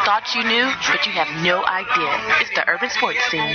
thought you knew, but you have no idea. It's the Urban Sports Scene.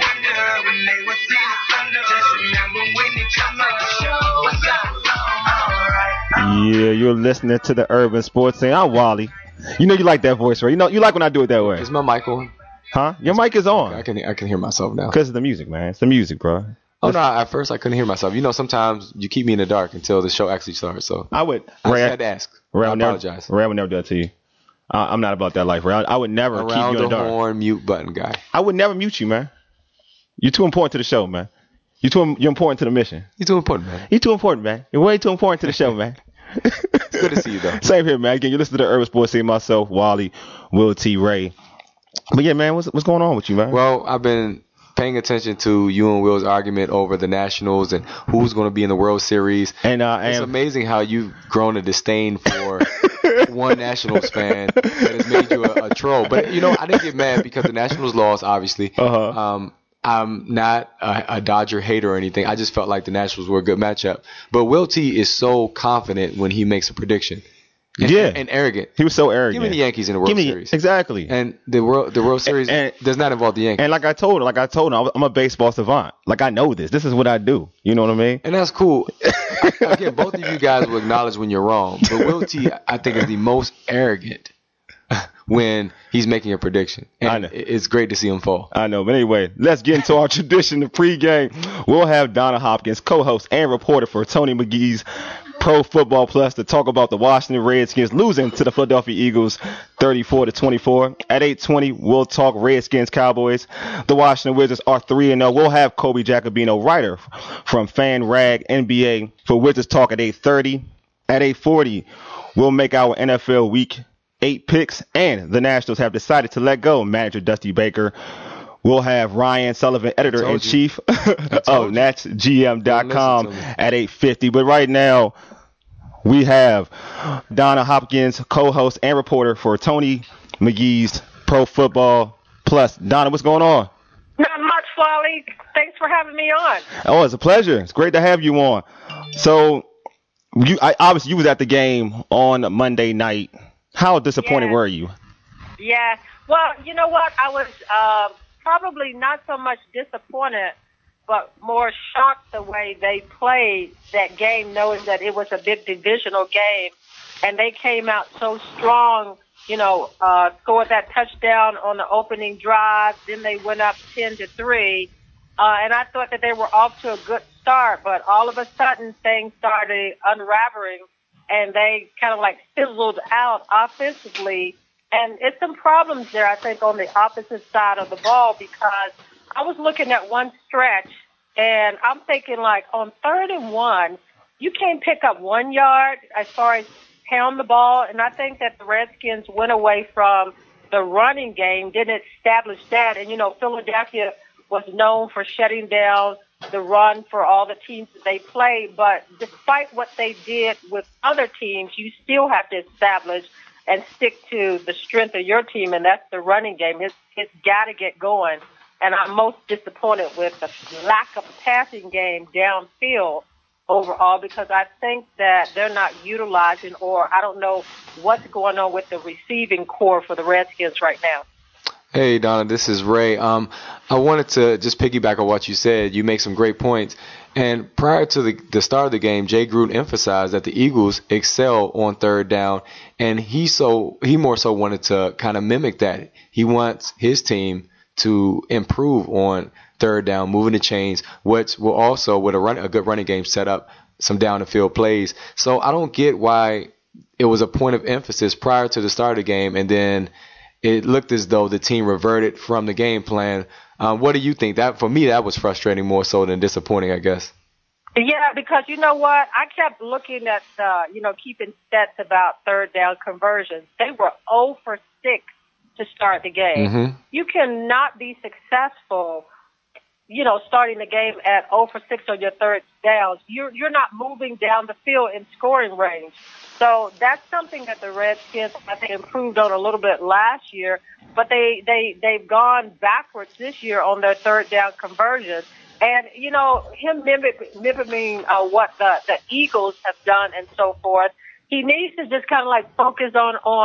Yeah, you're listening to the Urban Sports Scene. I'm Wally. You know you like that voice, right? You know you like when I do it that way. Is my mic on? Huh? Your mic is on. I can hear myself now. Because of the music, man. It's the music, bro. Oh, no, at first I couldn't hear myself. You know, sometimes you keep me in the dark until the show actually starts. So I just had to ask. Ray, I apologize. Ray, I would never do that to you. I'm not about that life, Ray. I would never keep you in the dark. Around the horn mute button guy. I would never mute you, man. You're too important to the show, man. You're important to the mission. You're too important, man. You're too important, man. You're way too important to the show, man. It's good to see you, though. Same here, man. Again, you listen to the Urban Sports Scene, myself, Wally, Will T. Ray. But yeah, man, what's going on with you, man? Well, I've been paying attention to you and Will's argument over the Nationals and who's going to be in the World Series. And it's amazing how you've grown a disdain for one Nationals fan that has made you a troll. But, you know, I didn't get mad because the Nationals lost, obviously. I'm not a Dodger hater or anything. I just felt like the Nationals were a good matchup. But Will T is so confident when he makes a prediction. And arrogant. He was so arrogant. Give me the Yankees in the World Series. Exactly. And the World Series does not involve the Yankees. And like I told him, I'm a baseball savant. Like, I know this. This is what I do. You know what I mean? And that's cool. Again, both of you guys will acknowledge when you're wrong. But Will T, I think, is the most arrogant when he's making a prediction. And I know. It's great to see him fall. I know. But anyway, let's get into our tradition of pregame. We'll have Donna Hopkins, co-host and reporter for Tony McGee's Pro Football Plus, to talk about the Washington Redskins losing to the Philadelphia Eagles 34-24. At 8:20, we'll talk Redskins Cowboys. The Washington Wizards are 3-0. We'll have Kobe Jacobino, writer from FanRag NBA, for Wizards Talk at 8:30. At 8:40, we'll make our NFL Week 8 picks, and the Nationals have decided to let go manager Dusty Baker. We'll have Ryan Sullivan, editor-in-chief of NatsGM.com at 8:50. But right now, we have Donna Hopkins, co-host and reporter for Tony McGee's Pro Football Plus. Donna, what's going on? Not much, Wally. Thanks for having me on. Oh, it's a pleasure. It's great to have you on. So, obviously you was at the game on Monday night. How disappointed were you? Yeah. Well, you know what? I was probably not so much disappointed, but more shocked the way they played that game, knowing that it was a big divisional game, and they came out so strong, scored that touchdown on the opening drive, then they went up 10-3, and I thought that they were off to a good start, but all of a sudden things started unraveling, and they kind of like fizzled out offensively, and it's some problems there, I think, on the opposite side of the ball, because I was looking at one stretch, and I'm thinking, like, on 3rd and 1, you can't pick up 1 yard as far as pound the ball, and I think that the Redskins went away from the running game, didn't establish that, and, Philadelphia was known for shutting down the run for all the teams that they played, but despite what they did with other teams, you still have to establish and stick to the strength of your team, and that's the running game. It's got to get going. And I'm most disappointed with the lack of passing game downfield overall, because I think that they're not utilizing, or I don't know what's going on with the receiving core for the Redskins right now. Hey, Donna, this is Ray. I wanted to just piggyback on what you said. You make some great points. And prior to the start of the game, Jay Gruden emphasized that the Eagles excel on 3rd down, and he more so wanted to kind of mimic that. He wants his team to improve on 3rd down, moving the chains, which will also, with a good running game, set up some down the field plays. So I don't get why it was a point of emphasis prior to the start of the game, and then it looked as though the team reverted from the game plan. What do you think? For me, that was frustrating more so than disappointing, I guess. Yeah, because you know what? I kept looking at, keeping stats about 3rd down conversions. They were 0 for 6 to start the game. Mm-hmm. You cannot be successful, starting the game at 0 for 6 on your 3rd downs. You're not moving down the field in scoring range. So that's something that the Redskins, I think, improved on a little bit last year, but they've gone backwards this year on their 3rd down conversions. And, him mimicking what the Eagles have done and so forth, he needs to just kind of like focus on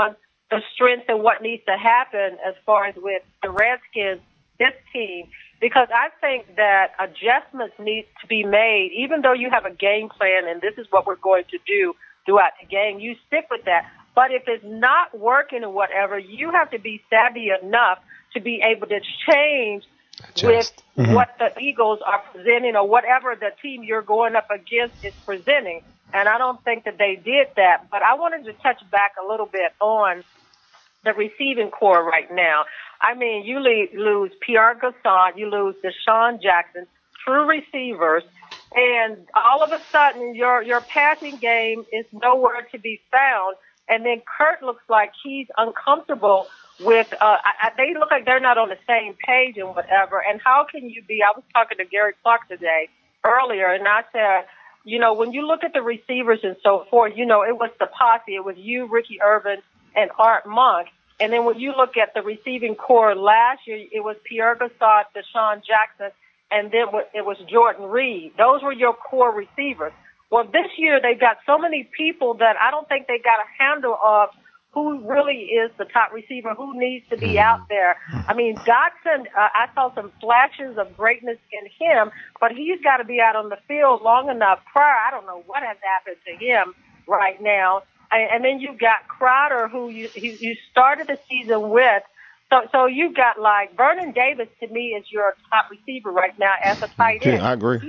the strength and what needs to happen as far as with the Redskins, this team, because I think that adjustments need to be made, even though you have a game plan and this is what we're going to do throughout the game, you stick with that. But if it's not working or whatever, you have to be savvy enough to be able to change with what the Eagles are presenting or whatever the team you're going up against is presenting. And I don't think that they did that. But I wanted to touch back a little bit on the receiving core right now. I mean, you lose Pierre Garçon, you lose Deshaun Jackson, true receivers, and all of a sudden your passing game is nowhere to be found. And then Kurt looks like he's uncomfortable with, they look like they're not on the same page and whatever. And how can you be, I was talking to Gary Clark today earlier, and I said, you know, when you look at the receivers and so forth, you know, it was the posse. It was you, Ricky Irvin, and Art Monk. And then when you look at the receiving core last year, it was Pierre Garçon, Deshaun Jackson, and then it was Jordan Reed. Those were your core receivers. Well, this year they've got so many people that I don't think they got a handle of who really is the top receiver, who needs to be out there. I mean, Dotson, I saw some flashes of greatness in him, but he's got to be out on the field long enough prior. I don't know what has happened to him right now. And then you've got Crowder, who you started the season with. So you've got like Vernon Davis, to me, is your top receiver right now as a tight end. Yeah, I agree.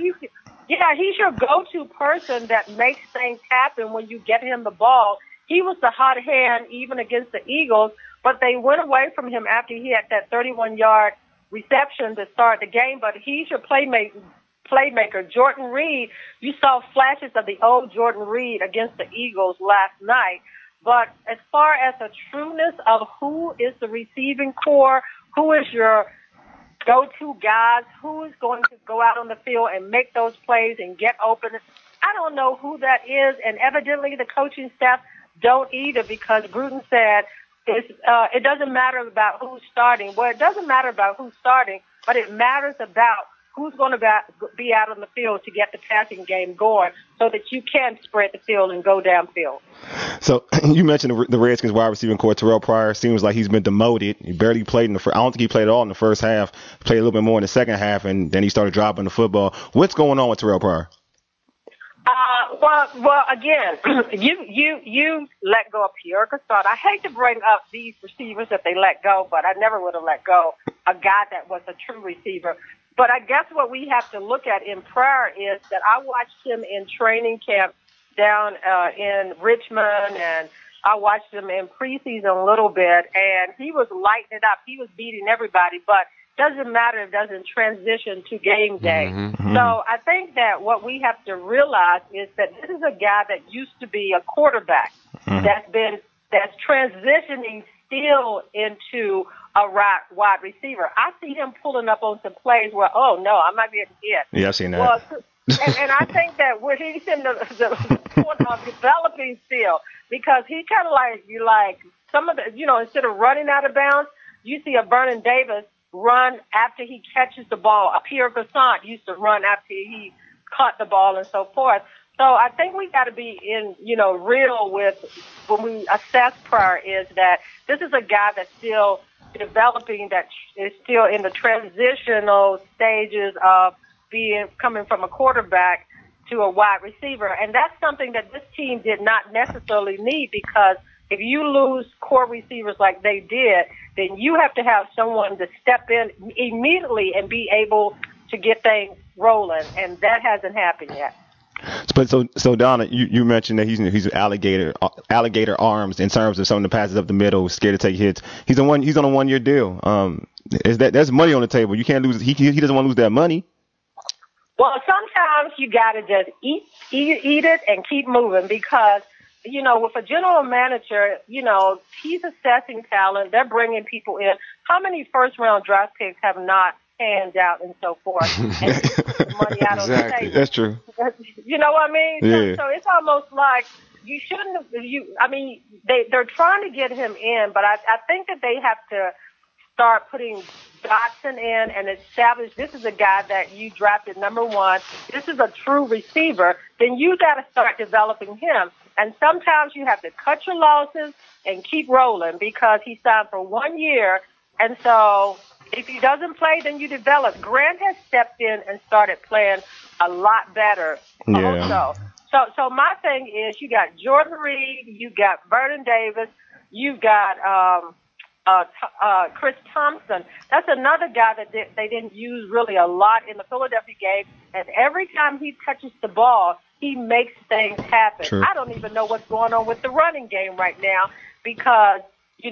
He's your go-to person that makes things happen when you get him the ball. He was the hot hand even against the Eagles, but they went away from him after he had that 31-yard reception to start the game. But he's your playmaker. Jordan Reed, you saw flashes of the old Jordan Reed against the Eagles last night. But as far as the trueness of who is the receiving core, who is your go-to guys, who is going to go out on the field and make those plays and get open, I don't know who that is. And evidently the coaching staff don't either, because Gruden said it doesn't matter about who's starting. Well, it doesn't matter about who's starting, but it matters about who's going to be out on the field to get the passing game going so that you can spread the field and go downfield. So you mentioned the Redskins wide receiving core. Terrell Pryor seems like he's been demoted. He barely played in the first. I don't think he played at all in the first half. He played a little bit more in the second half, and then he started dropping the football. What's going on with Terrell Pryor? Well, again, you let go of Pierre Garçon. I hate to bring up these receivers that they let go, but I never would have let go a guy that was a true receiver. But I guess what we have to look at in Pryor is that I watched him in training camp down in Richmond, and I watched him in preseason a little bit, and he was lighting it up. He was beating everybody, but doesn't matter if it doesn't transition to game day. So I think that what we have to realize is that this is a guy that used to be a quarterback that's transitioning still into a wide receiver. I see him pulling up on some plays where, oh no, I might be able to get. Yeah, I've seen that. Well, and I think that where he's in the point of developing still, because he kind of like some of the, instead of running out of bounds, you see a Vernon Davis run after he catches the ball. A Pierre Garçon used to run after he caught the ball and so forth. So I think we got to be real with when we assess Pryor is that this is a guy that's still developing, that is still in the transitional stages of coming from a quarterback to a wide receiver. And that's something that this team did not necessarily need, because if you lose core receivers like they did, then you have to have someone to step in immediately and be able to get things rolling, and that hasn't happened yet. But so Donna, you mentioned that he's alligator arms in terms of some of the passes up the middle, scared to take hits. He's on a 1-year deal. There's money on the table. You can't lose. He doesn't want to lose that money. Well, sometimes you got to just eat it and keep moving, because with a general manager, he's assessing talent. They're bringing people in. How many first-round draft picks have not panned out and so forth? And money out on the table. That's true. You know what I mean? Yeah. So it's almost like you shouldn't have. They're trying to get him in, but I think that they have to start putting Dotson in and establish this is a guy that you drafted number 1. This is a true receiver. Then you got to start developing him. And sometimes you have to cut your losses and keep rolling because he signed for 1 year. And so if he doesn't play, then you develop. Grant has stepped in and started playing a lot better also. So my thing is you got Jordan Reed, you got Vernon Davis, you got Chris Thompson. That's another guy that they didn't use really a lot in the Philadelphia game. And every time he touches the ball, he makes things happen. True. I don't even know what's going on with the running game right now because,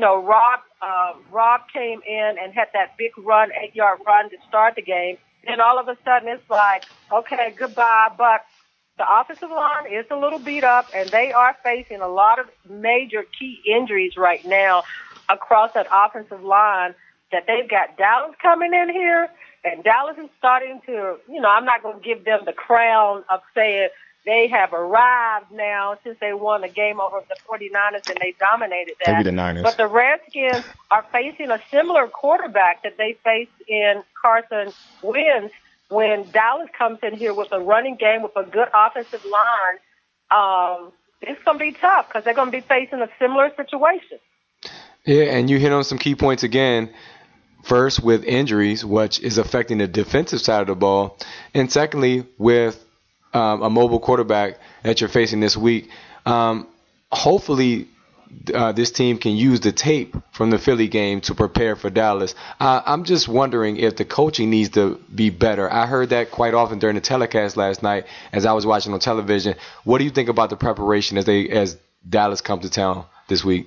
Rob came in and had that big run, 8-yard run to start the game. Then all of a sudden it's like, okay, goodbye. But the offensive line is a little beat up, and they are facing a lot of major key injuries right now across that offensive line that they've got Dallas coming in here, and Dallas is starting to, I'm not going to give them the crown of saying they have arrived now since they won the game over the 49ers and they dominated that. Maybe the Niners. But the Redskins are facing a similar quarterback that they faced in Carson Wentz when Dallas comes in here with a running game with a good offensive line. It's going to be tough because they're going to be facing a similar situation. Yeah, and you hit on some key points again. First, with injuries, which is affecting the defensive side of the ball. And secondly, with a mobile quarterback that you're facing this week. Hopefully, this team can use the tape from the Philly game to prepare for Dallas. I'm just wondering if the coaching needs to be better. I heard that quite often during the telecast last night as I was watching on television. What do you think about the preparation as Dallas comes to town this week?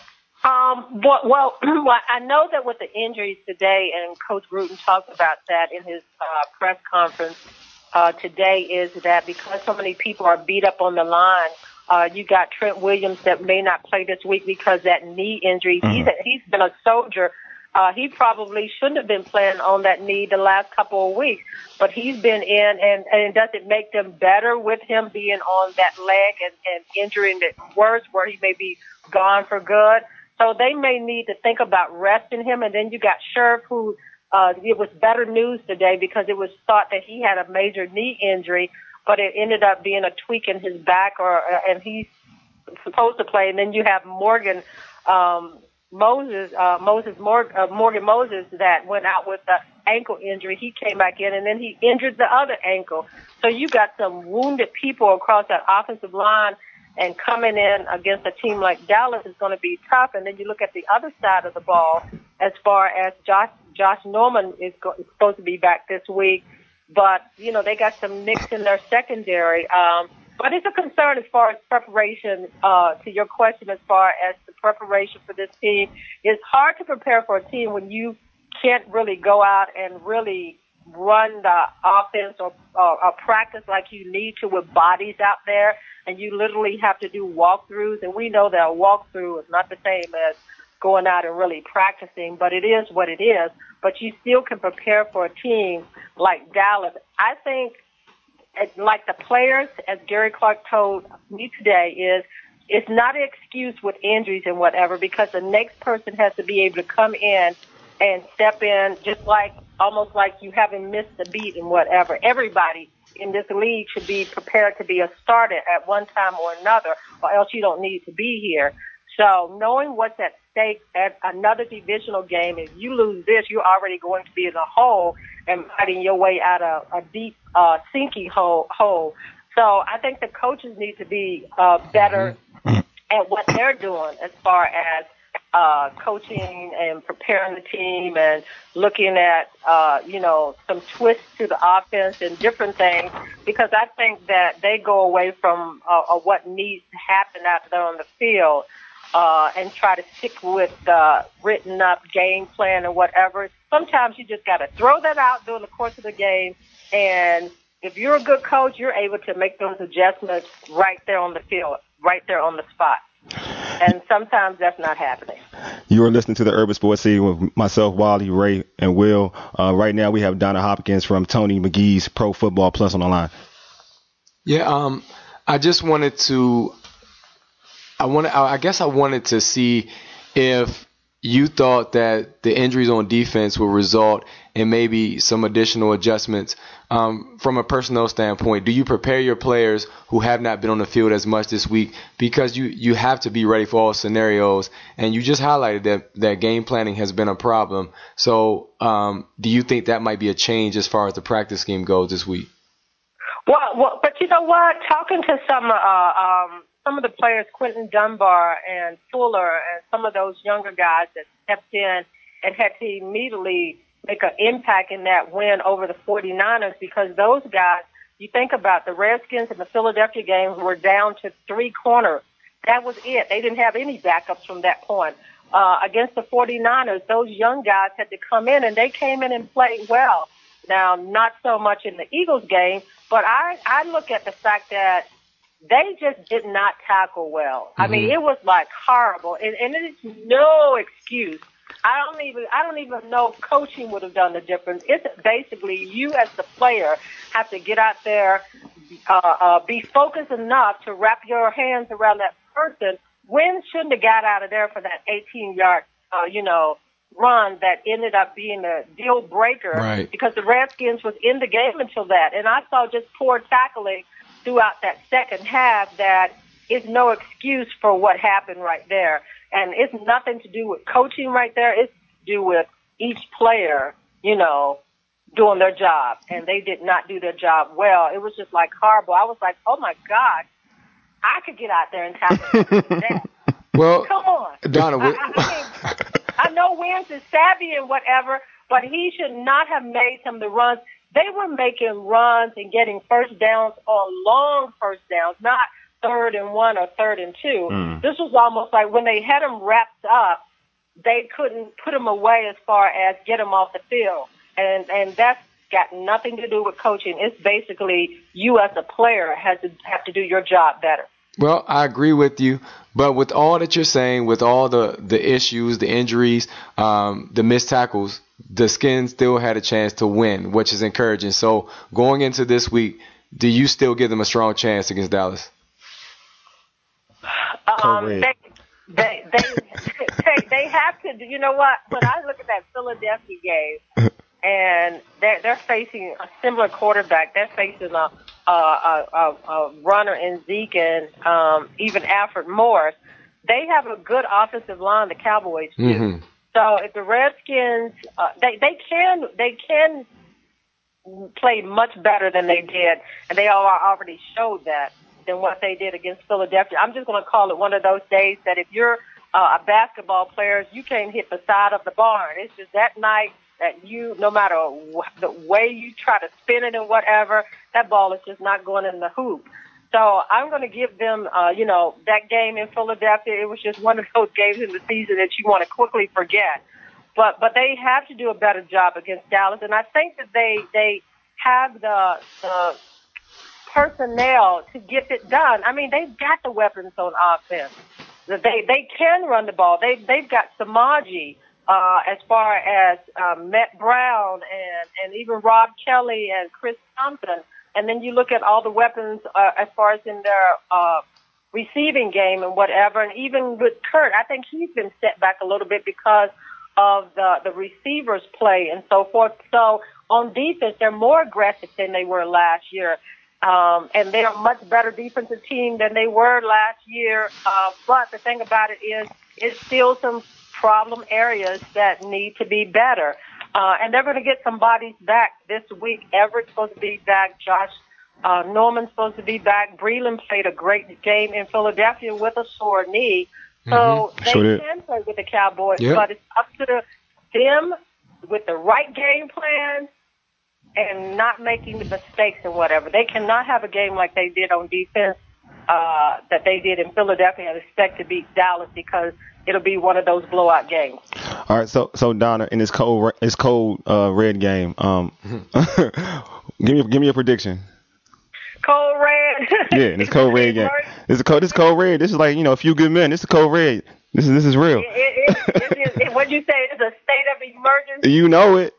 Well, I know that with the injuries today, and Coach Gruden talked about that in his press conference today, is that because so many people are beat up on the line, you got Trent Williams that may not play this week because that knee injury. Mm-hmm. He's been a soldier. He probably shouldn't have been playing on that knee the last couple of weeks, but he's been in, and does it make them better with him being on that leg and injuring it worse where he may be gone for good? So they may need to think about resting him. And then you got Scherf, who it was better news today because it was thought that he had a major knee injury, but it ended up being a tweak in his back, and he's supposed to play. And then you have Morgan Moses that went out with the ankle injury. He came back in, and then he injured the other ankle. So you got some wounded people across that offensive line. And coming in against a team like Dallas is going to be tough. And then you look at the other side of the ball as far as Josh Norman is supposed to be back this week. But, they got some nicks in their secondary. But it's a concern as far as preparation, to your question as far as the preparation for this team. It's hard to prepare for a team when you can't really go out and really run the offense or practice like you need to with bodies out there, and you literally have to do walkthroughs. And we know that a walkthrough is not the same as going out and really practicing, but it is what it is. But you still can prepare for a team like Dallas. I think, like the players, as Gary Clark told me today, it's not an excuse with injuries and whatever, because the next person has to be able to come in and step in almost like you haven't missed a beat and whatever. Everybody in this league should be prepared to be a starter at one time or another, or else you don't need to be here. So knowing what's at stake at another divisional game, if you lose this, you're already going to be in a hole and fighting your way out of a deep, sinking hole. So I think the coaches need to be better at what they're doing as far as coaching and preparing the team and looking at, some twists to the offense and different things, because I think that they go away from what needs to happen out there on the field and try to stick with the written up game plan or whatever. Sometimes you just got to throw that out during the course of the game, and if you're a good coach, you're able to make those adjustments right there on the field, right there on the spot. And sometimes that's not happening. You are listening to the Urban Sports Scene with myself, Wally, Ray, and Will. Right now we have Donna Hopkins from Tony McGee's Pro Football Plus on the line. Yeah, I just wanted to – I wanted to see if you thought that the injuries on defense will result in maybe some additional adjustments. From a personnel standpoint, do you prepare your players who have not been on the field as much this week, because you have to be ready for all scenarios? And you just highlighted that game planning has been a problem. So do you think that might be a change as far as the practice scheme goes this week? Well, but you know what? Talking to some of the players, Quentin Dunbar and Fuller, and some of those younger guys that stepped in and had to immediately make an impact in that win over the 49ers, because those guys, you think about the Redskins and the Philadelphia games, were down to 3 corners. That was it. They didn't have any backups from that point. Against the 49ers, those young guys had to come in, and they came in and played well. Now, not so much in the Eagles game, but I look at the fact that they just did not tackle well. I mean, it was like horrible, and it is no excuse. I don't even know if coaching would have done the difference. It's basically you as the player have to get out there, be focused enough to wrap your hands around that person. Wynn shouldn't have got out of there for that 18-yard, run that ended up being a deal breaker, right, because the Redskins was in the game until that. And I saw just poor tackling throughout that second half that is no excuse for what happened right there. And it's nothing to do with coaching right there. It's to do with each player, doing their job. And they did not do their job well. It was just like horrible. I was like, oh my gosh, I could get out there and tackle that. Well, come on. Donna, I know Wentz is savvy and whatever, but he should not have made some of the runs. They were making runs and getting first downs on long first downs, not 3rd and 1 or 3rd and 2. This was almost like when they had them wrapped up, they couldn't put them away as far as get them off the field. And that's got nothing to do with coaching. It's basically you as a player have to do your job better. Well, I agree with you, but with all that you're saying, with all the issues, the injuries, the missed tackles, the Skins still had a chance to win, which is encouraging. So going into this week, do you still give them a strong chance against Dallas? They have to. You know what? When I look at that Philadelphia game, and they're facing a similar quarterback, they're facing a runner in Zeke and even Alfred Morris. They have a good offensive line, the Cowboys do. Mm-hmm. So if the Redskins, they can play much better than they did, and they already showed that, than what they did against Philadelphia. I'm just going to call it one of those days that if you're a basketball player, you can't hit the side of the barn. It's just that night that you, no matter the way you try to spin it and whatever, that ball is just not going in the hoop. So I'm going to give them, that game in Philadelphia. It was just one of those games in the season that you want to quickly forget. But they have to do a better job against Dallas, and I think that they have the personnel to get it done. I mean, they've got the weapons on offense. They can run the ball. They've got Samaji, as far as Matt Brown and even Rob Kelly and Chris Thompson. And then you look at all the weapons as far as in their receiving game and whatever. And even with Kurt, I think he's been set back a little bit because of the receivers play and so forth. So on defense, they're more aggressive than they were last year. And they're a much better defensive team than they were last year. But the thing about it is, it's still some problem areas that need to be better. And they're going to get some bodies back this week. Everett's supposed to be back. Josh Norman's supposed to be back. Breland played a great game in Philadelphia with a sore knee. So they can play with the Cowboys, but it's up to them with the right game plan and not making the mistakes and whatever. They cannot have a game like they did on defense, that they did in Philadelphia, and expect to beat Dallas, because it'll be one of those blowout games. All right, so Donna, in this cold red game, give me a prediction. Cold red. Yeah, in this cold red game. This cold red. This is like, a few good men. This is cold red. This is real. What you say? It's a state of emergency. You know it.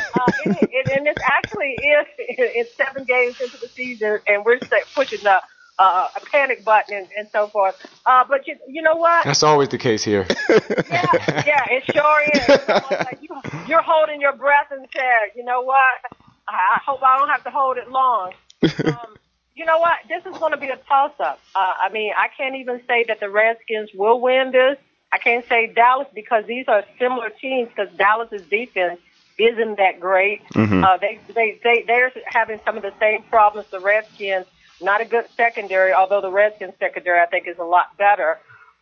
And this actually is. It's 7 games into the season, and we're pushing the a panic button and so forth. But you know what? That's always the case here. Yeah, it sure is. It's almost like you're holding your breath and said, you know what? I hope I don't have to hold it long. You know what? This is going to be a toss-up. I mean, I can't even say that the Redskins will win this. I can't say Dallas because these are similar teams because Dallas's defense isn't that great. They're having some of the same problems the Redskins. Not a good secondary, although the Redskins secondary I think is a lot better.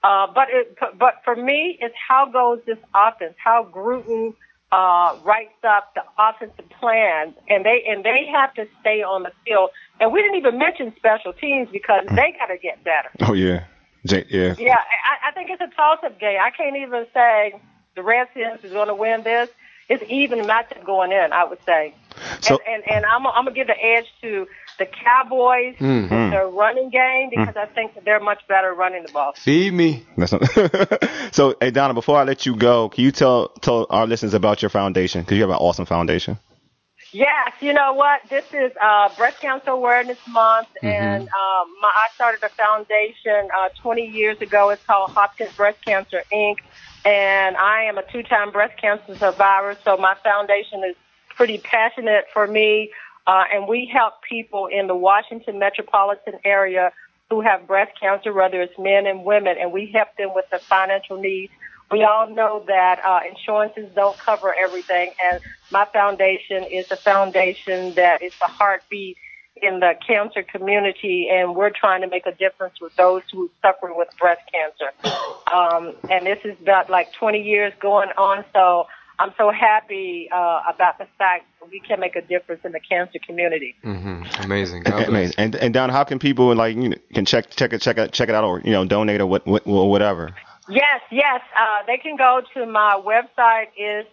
But for me, it's how goes this offense? How Gruden writes up the offensive plan, and they have to stay on the field. And we didn't even mention special teams because they got to get better. Oh yeah, yeah. Yeah, I think it's a toss-up game. I can't even say the Redskins is going to win this. It's even matchup going in, I would say. So, and I'm gonna give the edge to the Cowboys with their running game because I think that they're much better running the ball. Feed me. So, hey Donna, before I let you go, can you tell our listeners about your foundation? Because you have an awesome foundation. Yes, you know what? This is Breast Cancer Awareness Month, and I started a foundation 20 years ago. It's called Hopkins Breast Cancer, Inc., and I am a 2-time breast cancer survivor, so my foundation is pretty passionate for me, and we help people in the Washington metropolitan area who have breast cancer, whether it's men and women, and we help them with the financial needs. We all know that insurances don't cover everything, and my foundation is a foundation that is the heartbeat in the cancer community, and we're trying to make a difference with those who suffer with breast cancer. And this is about like 20 years going on, so I'm so happy about the fact that we can make a difference in the cancer community. Amazing. Amazing. And Don, how can people can check it out or donate or whatever? Yes. They can go to my website is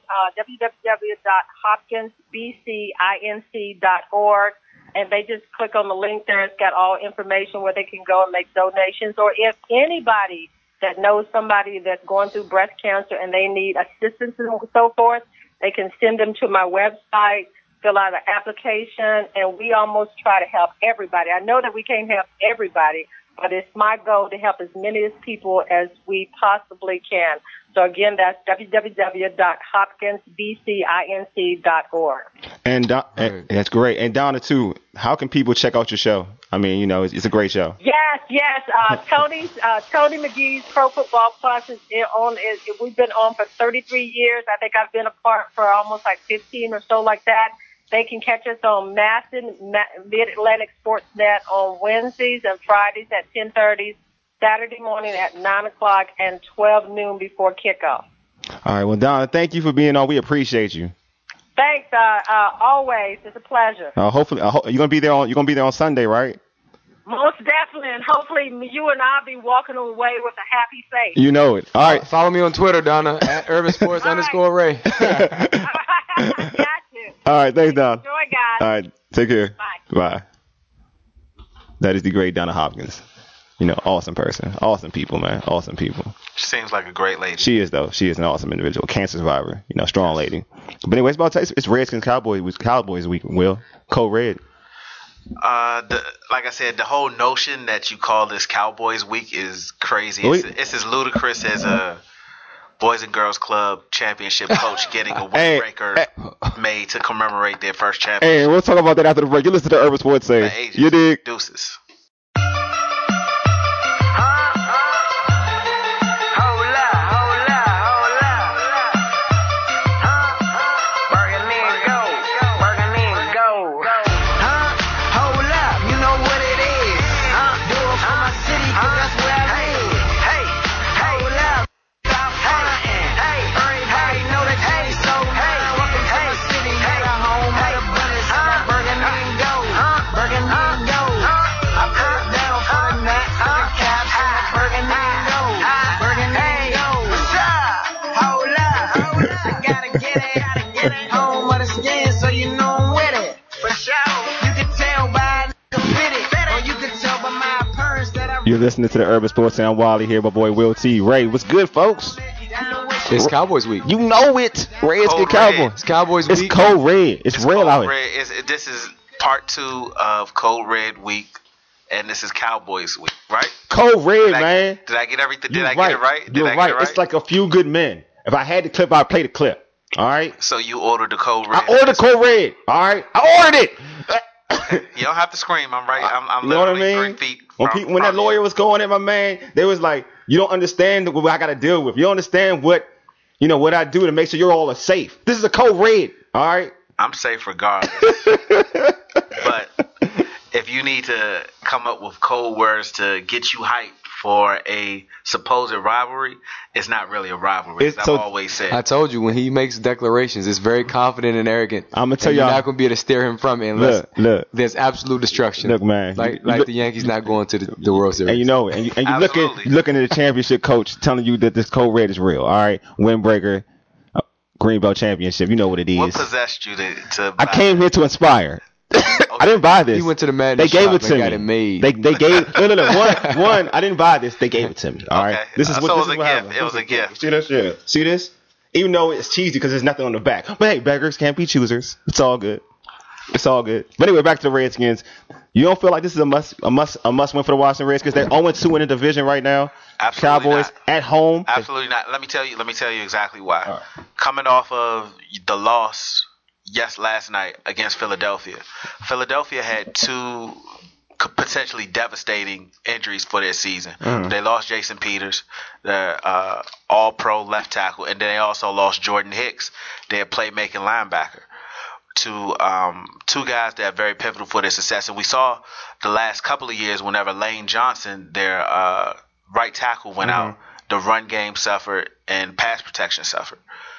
www.hopkinsbcinc.org, and they just click on the link there. It's got all information where they can go and make donations. Or if anybody that knows somebody that's going through breast cancer and they need assistance and so forth, they can send them to my website, fill out an application, and we almost try to help everybody. I know that we can't help everybody, but it's my goal to help as many people as we possibly can. So again, that's www.hopkinsbcinc.org. And that's great. And Donna, too, how can people check out your show? I mean, it's a great show. Yes. Tony McGee's Pro Football Plus is on. We've been on for 33 years. I think I've been apart for almost like 15 or so like that. They can catch us on Masson Mid-Atlantic Sportsnet on Wednesdays and Fridays at 10:30, Saturday morning at 9 o'clock, and 12 noon before kickoff. All right. Well, Donna, thank you for being on. We appreciate you. Thanks. Always, it's a pleasure. Hopefully, you're gonna be there on Sunday, right? Most definitely, and hopefully you and I'll be walking away with a happy face. You know it. All right. Follow me on Twitter, Donna, at @UrbanSports_Ray. Got you. All right. Thanks, Donna. Enjoy, guys. All right. Take care. Bye. That is the great Donna Hopkins. Awesome person. Awesome people, man. Awesome people. She seems like a great lady. She is, though. She is an awesome individual. Cancer survivor. Strong lady. But anyway, it's Redskins Cowboys week. Will Code Red. Like I said, the whole notion that you call this Cowboys week is crazy. It's as ludicrous as a Boys and Girls Club championship coach getting a windbreaker made to commemorate their first championship. Hey, we'll talk about that after the break. You listen to the Urban Sports say. You dig? Deuces. You're listening to the Urban Sports Sound. Wally here, my boy Will T. Ray, what's good, folks? It's Cowboys week. You know it. Redskin Cowboys. It's Cowboys week. It's Code Red. It's red out here. This is part 2 of Code Red week. and this is Cowboys week, right? Code Red, man. Did I get everything? Did I right. get it right? You're right. It's like A Few Good Men. If I had the clip, I'd play the clip. All right. So you ordered the Code Red. I ordered Code Red. All right. I ordered it. You don't have to scream. I'm right. I'm you know what I literally mean? 3 feet When that lawyer was going at my man, they was like, "You don't understand what I got to deal with. You don't understand what I do to make sure you're all safe. This is a Code Red. All right." I'm safe regardless. But if you need to come up with code words to get you hyped for a supposed rivalry, it's not really a rivalry. As I've always said. I told you, when he makes declarations, it's very confident and arrogant. I'm gonna tell you're y'all, not gonna be able to steer him from it unless look, there's absolute destruction. Look, man, like the Yankees not going to the World Series. And you looking at the championship coach telling you that this Code Red is real. All right, windbreaker, Greenbelt championship. You know what it is. What possessed you to I came here to inspire. I didn't buy this. He went to the Madden They gave it shop to and me. got it made. They gave one. I didn't buy this. They gave it to me. All right. Okay. This is So what it was this is a what gift. happened. It was a gift. See this? Yeah. See this? Even though it's cheesy because there's nothing on the back. But hey, beggars can't be choosers. It's all good. It's all good. But anyway, back to the Redskins. You don't feel like this is a must win for the Washington Redskins? They're 0-2 in the division right now. Absolutely Cowboys not. at home. Absolutely not. Let me tell you exactly why. All right. Coming off of the loss last night against Philadelphia. Philadelphia had 2 potentially devastating injuries for their season. They lost Jason Peters, their all-pro left tackle, and then they also lost Jordan Hicks, their playmaking linebacker. To 2 guys that are very pivotal for their success. And we saw the last couple of years whenever Lane Johnson, their right tackle, went out, the run game suffered and pass protection suffered.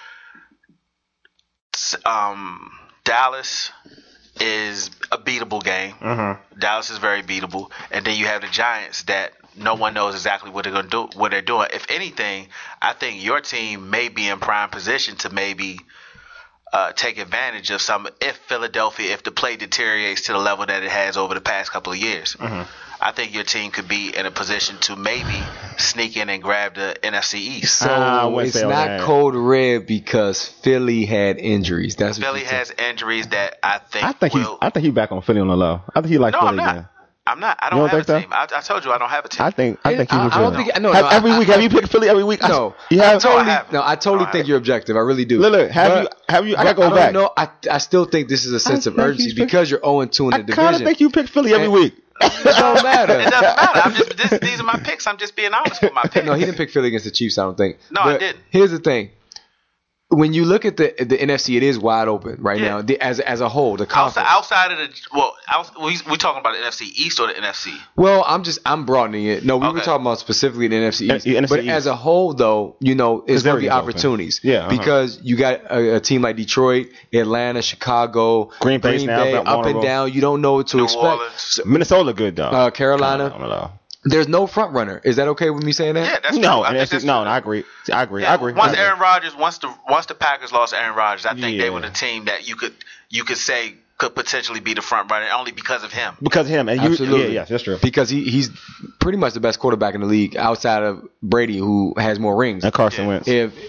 Dallas is a beatable game. Dallas is very beatable. And then you have the Giants that no one knows exactly what they're going to do, what they're doing. If anything, I think your team may be in prime position to maybe take advantage of if the play deteriorates to the level that it has over the past couple of years. I think your team could be in a position to maybe sneak in and grab the NFC East. So it's not Code Red because Philly had injuries. That's what Philly has injuries that I think I think he's back on Philly on the low. I think he likes Philly again. I'm not. I don't have a team. I told you I don't have a team. I think he was. I don't think. No, every week, have you picked Philly every week? No, you have. I totally think you're objective. I really do. Look, have you? I gotta go back. No, I still think this is a sense of urgency because you're 0-2 in the division. I kind of think you pick Philly every week. It don't matter. It doesn't matter. These are my picks. I'm just being honest with my picks. No, he didn't pick Philly against the Chiefs. I don't think. No, I didn't. Here's the thing. When you look at the NFC, it is wide open right now. As a whole, the conference. Outside of we talking about the NFC East or the NFC? Well, I'm broadening it. No, we were talking about specifically the NFC East. But as a whole, though, it's going to be opportunities. Yeah. Because you got a team like Detroit, Atlanta, Chicago, Green Bay, up and down. You don't know what to expect. Orleans. Minnesota, good though. Carolina. There's no front runner. Is that okay with me saying that? Yeah, that's true. I agree. I agree. Once Aaron Rodgers, once the Packers lost Aaron Rodgers, I think they were the team that you could say could potentially be the front runner only because of him. Because of him, and absolutely, yes, that's true. Because he's pretty much the best quarterback in the league outside of Brady, who has more rings. And Carson Wentz.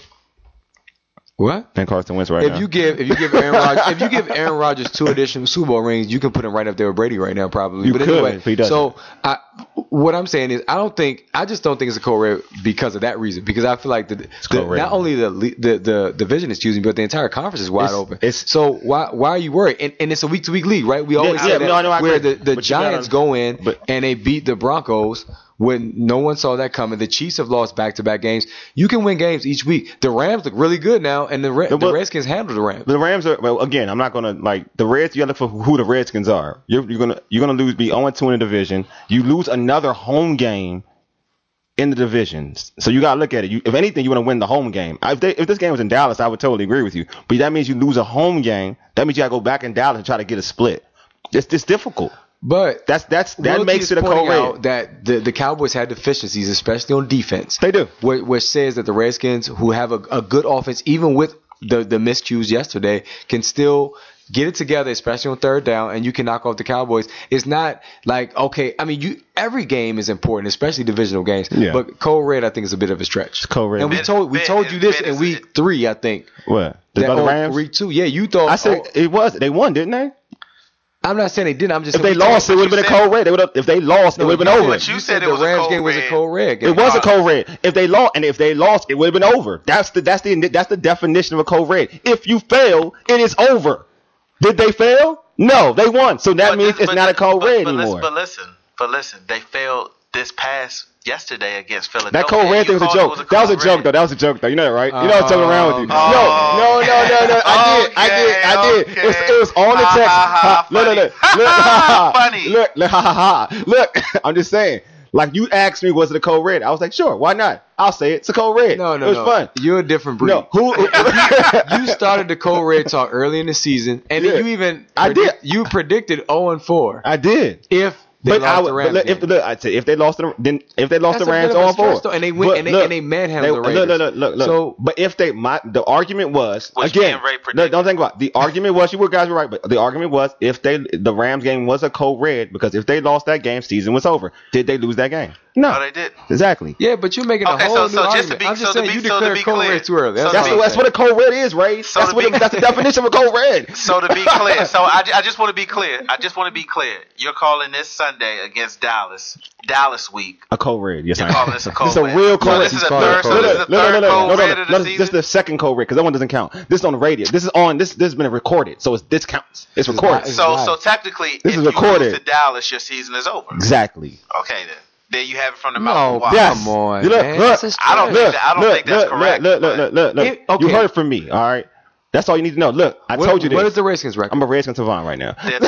What? And Carson Wentz right now. If you give Aaron Rodgers 2 additional Super Bowl rings, you can put him right up there with Brady right now, probably. You could, if he doesn't. So what I'm saying is, I just don't think it's a Code Red because of that reason. Because I feel like not only the division is choosing, but the entire conference is wide open. So why are you worried? And it's a week to week league, right? We always say that where the Giants go in and they beat the Broncos. When no one saw that coming, the Chiefs have lost back-to-back games. You can win games each week. The Rams look really good now, and the Redskins handle the Rams. The Rams are again. I'm not gonna the Reds. You gotta look for who the Redskins are. You're gonna lose, be 0-2 in the division. You lose another home game in the divisions, so you gotta look at it. If anything, you want to win the home game. If this game was in Dallas, I would totally agree with you. But that means you lose a home game. That means you gotta go back in Dallas and try to get a split. It's difficult. But that makes it a Code Red. That the Cowboys had deficiencies, especially on defense. They do. Which says that the Redskins, who have a good offense, even with the miscues yesterday, can still get it together, especially on third down, and you can knock off the Cowboys. It's not like, okay, I mean, every game is important, especially divisional games. Yeah. But Code Red, I think, is a bit of a stretch. Code Red. And we told you this in week 3, I think. What? The Rams? Week 2. Yeah, you thought. I said it was. They won, didn't they? I'm not saying they didn't. I'm just if they lost, it would have been a cold red. If they lost, it would have been over. But you said the Rams game was a cold red game. It was a cold red. If they lost, it would have been over. That's the definition of a cold red. If you fail, it is over. Did they fail? No, they won. So that means it's not a cold red anymore. But listen, they failed this past yesterday against Philadelphia. That cold red thing was a joke. That was a joke, though. That was a joke, though. You know that, right? You know I'm joking around with you. No. I did. It was on the text. Look. I'm just saying. Like, you asked me, was it a cold red? I was like, sure. Why not? I'll say it's a cold red. No. It was fun. You're a different breed. No. You started the cold red talk early in the season, and then you even you predicted 0-4. I did. If they lost the Rams, if they lost the Rams 0-4, and they went and they manhandled the Raiders. Look. So, but if the argument was which again, don't think about it. The argument was you guys were right, but the argument was if the Rams game was a cold red because if they lost that game, season was over. Did they lose that game? No, they did. Exactly. Yeah, but you're making a whole new argument. I'm just saying you declared cold red too early. That's what a cold red is, Ray. That's the definition of a cold red. So to be clear, I just want to be clear. You're calling this Sunday against Dallas week a cold red. Yes, I am. Calling this a cold red. This is a real cold red. This is the third cold red of the season. This is the second cold red because that one doesn't count. This is on the radio. This has been recorded, so this counts. It's recorded. So technically, this if is you recorded. lose to Dallas, your season is over. Exactly. Okay then. There you have it from the mouth. Come on, man. I don't think that's correct. Look. You heard it from me, all right? That's all you need to know. Look, I told you this. What is the Redskins record? I'm a Redskins savant right now. They're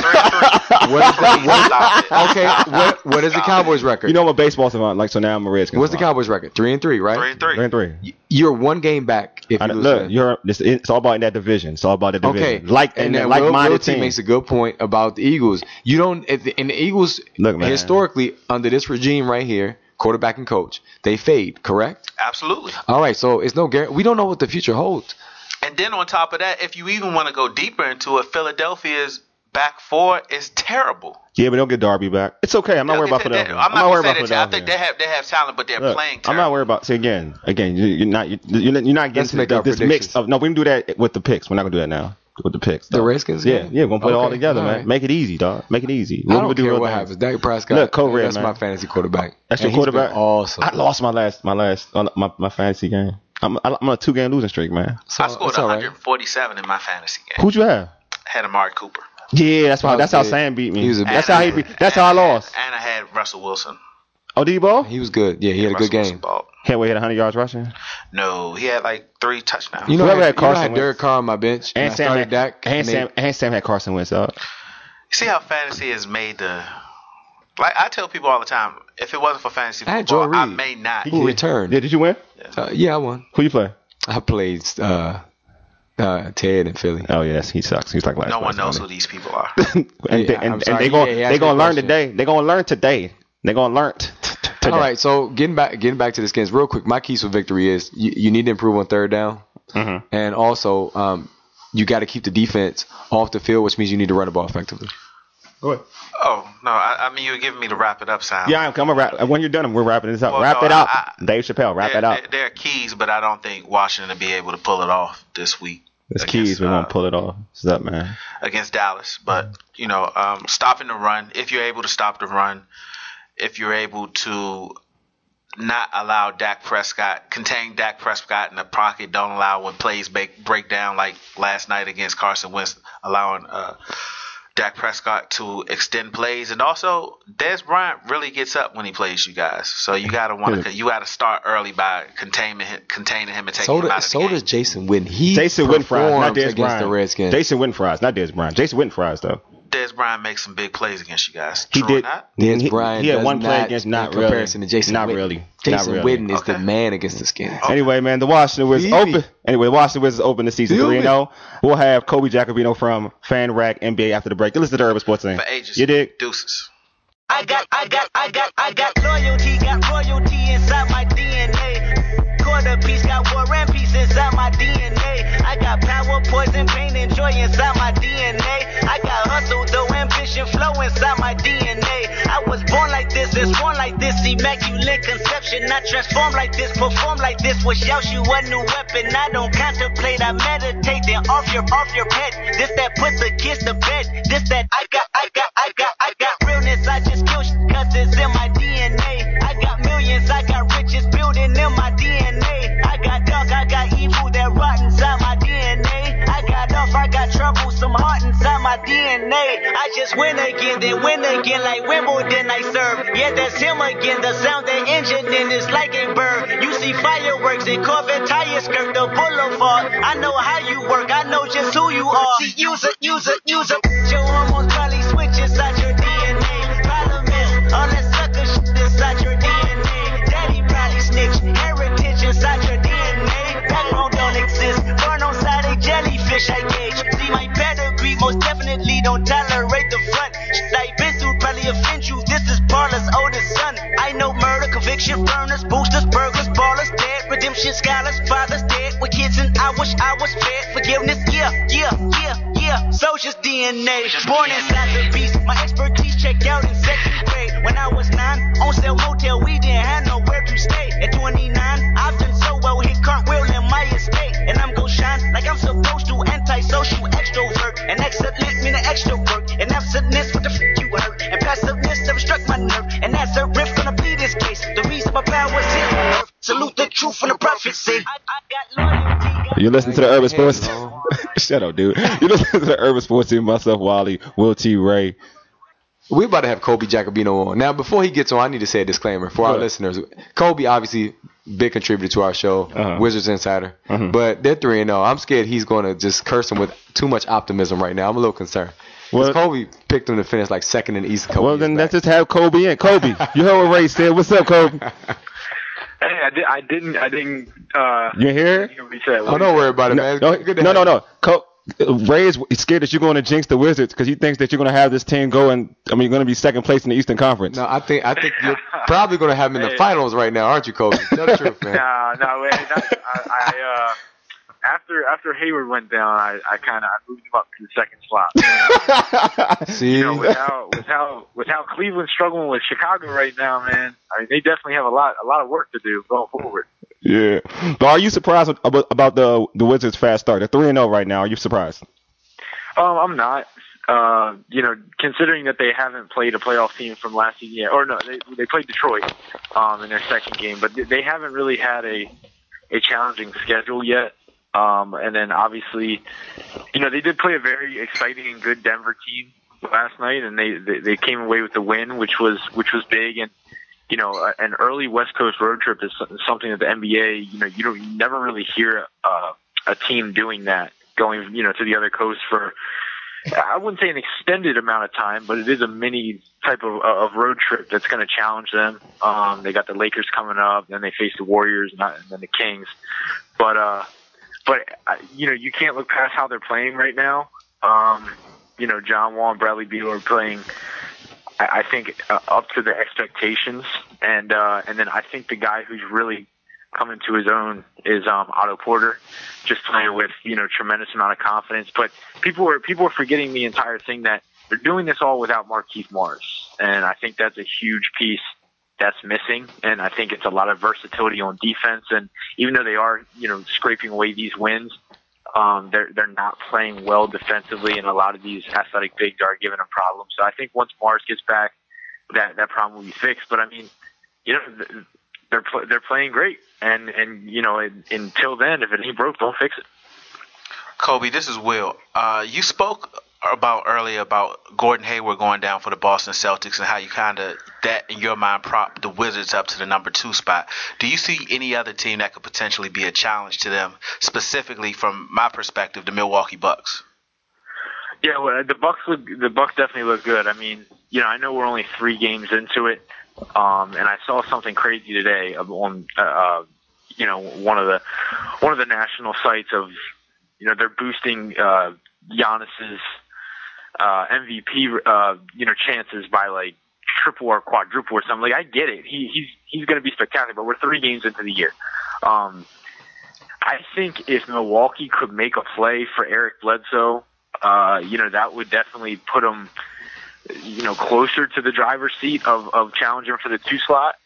3-3. Okay, what is the Cowboys record? You know I'm a baseball savant, so now I'm a Redskins What's the Cowboys record? 3-3, right? 3-3. You're one game back if you lose. It's all about that division. It's all about the division. Okay. Like-minded team makes a good point about the Eagles. You don't, and the Eagles, look, man, historically, under this regime right here, quarterback and coach, they fade, correct? Absolutely. All right, so it's no guarantee. We don't know what the future holds. And then on top of that, if you even want to go deeper into it, Philadelphia's back four is terrible. Yeah, but they'll get Darby back. It's okay. I'm not worried about Philadelphia. I'm not worried about Philadelphia. I think they have talent, but they're playing terrible. I'm not worried about. See again. You're not getting this mix of. No, we can do that with the picks. We're not gonna do that now. With the picks, the Redskins. Yeah, we're gonna put it all together, man. Right. Make it easy, dog. Make it easy. I don't care what happens. Dak Prescott. Look, Code Red, that's my fantasy quarterback. That's your quarterback. Awesome. I lost my fantasy game. I'm on a 2-game losing streak, man. So, I scored 147 in my fantasy game. Who'd you have? I had Amari Cooper. Yeah, that's how Sam beat me. That's how I lost. And I had Russell Wilson. Oh, did he ball? He was good. Yeah, he had a good game. Can't wait, he had 100 yards rushing? No, he had like 3 touchdowns. You know, I had Derek Carr on my bench. And Sam had Carson Wentz up. You see how fantasy is made to... Like, I tell people all the time, if it wasn't for fantasy football, I may not. Who returned? Yeah, did you win? Yeah, I won. Who you play? I played Ted in Philly. Oh, yes, he sucks. He's like last. No one knows who these people are. and they're gonna learn today. They're gonna learn today. They're gonna learn today. All right, so getting back to the Skins real quick. My keys for victory is you need to improve on third down, and also you got to keep the defense off the field, which means you need to run the ball effectively. Go ahead. Oh no, I mean you were giving me to wrap it up, Sam. Yeah, I'm gonna wrap. When you're done, we're wrapping this up. Well, wrap it up, Dave Chappelle. Wrap it up. There are keys, but I don't think Washington will be able to pull it off this week. There's keys, we won't pull it off. What's up, man? Against Dallas, but stopping the run. If you're able to stop the run, if you're able to not allow contain Dak Prescott in the pocket, don't allow when plays break down like last night against Carson Wentz, allowing Dak Prescott to extend plays, and also Dez Bryant really gets up when he plays you guys. So you gotta start early by containing him and taking him out of the game. So does Jason Witten. Jason Witten fries, not Dez Bryant. Bryant. The Redskins. Jason Witten fries, not Dez Bryant. Jason Witten fries though. Dez Bryant makes some big plays against you guys. He did. Dez Bryant. He had one play against in comparison to Jason Witten. Really. Jason Witten is the man against the Skins. Anyway, man, the Washington Wizards open. Anyway, Washington Wizards open this season 3-0. We'll have Kobe Jacobino from FanRag NBA after the break. You listen to Urban Sports Thing. For ages. You dig? Deuces. I got loyalty inside my DNA. Quarter piece got war and peace inside my DNA. I got power, poison, pain, and joy inside my DNA. I got hustle, though, ambition, flow inside my DNA. I was born like this, is born like this, immaculate conception. I transform like this, perform like this, wish out you a new weapon. I don't contemplate, I meditate, then off your pet. This that put the kids to bed. This that I got is in my DNA. I got millions, I got riches building in my DNA. I got dark, I got evil that rot inside my DNA. I got off, I got trouble, some heart inside my DNA. I just win again, then win again like Wimbledon I serve. Yeah, that's him again, the sound that engine in is like a bird. You see fireworks and Corvette tires skirt the boulevard. I know how you work, I know just who you are. See, use it. Your hormones probably switch inside your DNA. Problem is, all that sucker shit inside your DNA. Daddy probably snitch, heritage inside your DNA. Backbone don't exist, burn on side a jellyfish I gauge. See my pedigree, most definitely don't tolerate the front. Shit I been through probably offend you, this is Paula's oldest son. I know murder, conviction, burners, boosters, burglars, ballers, dead, redemption, scholars, fathers dead, with kids and I wish I was fed. Forgiveness, yeah. Soldier's DNA, born inside the beast. My expertise checked out in second grade. When I was 9, on sale motel, we didn't have nowhere to stay. At 29, I've done so well, hit cartwheel in my estate. And I'm gon' shine like I'm supposed to, antisocial extrovert. And excellent meaning extra work. And absentness, what the f*** you hurt. And passiveness never struck my nerve. And that's a riff gonna be this case. The reason my power was hit on earth. Salute the truth and the prophecy. I got loyalty. You listen to the Urban Sports. Shut up, dude. You listen to the Urban Sports Team. Myself, Wally, Will T. Ray. We're about to have Kobe Jacobino on. Now, before he gets on, I need to say a disclaimer for our listeners. Kobe, obviously, big contributor to our show, Wizards Insider. But they're 3-0. I'm scared he's going to just curse him with too much optimism right now. I'm a little concerned. Because Kobe picked him to finish like second in the East. Well, then let's just have Kobe in. Kobe, you heard what Ray said. What's up, Kobe? Hey, I didn't. You hear? Oh, don't worry about it, man. No. Ray is scared that you're going to jinx the Wizards because he thinks that you're going to have this team going. I mean, you're going to be second place in the Eastern Conference. No, I think you're probably going to have him in the finals right now, aren't you, Kobe? Tell the truth, man. No. After Hayward went down, I moved him up to the second slot. See, with how Cleveland's struggling with Chicago right now, man. I mean, they definitely have a lot of work to do going forward. Yeah, but are you surprised about the Wizards' fast start? They're 3-0 right now. Are you surprised? I'm not. Considering that they haven't played a playoff team from last season yet, or no, they played Detroit in their second game, but they haven't really had a challenging schedule yet. And then obviously, they did play a very exciting and good Denver team last night, and they came away with the win, which was big. And an early West Coast road trip is something that the NBA, you never really hear a team doing that, going to the other coast for, I wouldn't say an extended amount of time, but it is a mini type of road trip that's going to challenge them. They got the Lakers coming up, then they face the Warriors, and then the Kings. But you can't look past how they're playing right now. John Wall and Bradley Beal are playing, I think, up to the expectations. And then I think the guy who's really coming to his own is Otto Porter, just playing with tremendous amount of confidence. But people are forgetting the entire thing that they're doing this all without Markieff Morris, and I think that's a huge piece that's missing. And I think it's a lot of versatility on defense. And even though they are scraping away these wins, they're not playing well defensively, and a lot of these athletic bigs are giving them problems. So I think once Morris gets back, that problem will be fixed. But I mean, they're playing great, and until then, if it ain't broke, don't fix it. Kobe, this is Will. You spoke earlier about Gordon Hayward going down for the Boston Celtics and how you that in your mind prop the Wizards up to the number 2 spot. Do you see any other team that could potentially be a challenge to them, specifically from my perspective, the Milwaukee Bucks? Yeah, well, the Bucks definitely look good. I mean, I know we're only 3 games into it, and I saw something crazy today on one of the national sites of they're boosting Giannis's MVP chances by like triple or quadruple or something. Like, I get it. He's going to be spectacular, but we're 3 games into the year. I think if Milwaukee could make a play for Eric Bledsoe, that would definitely put him, closer to the driver's seat of challenging for the 2 slot.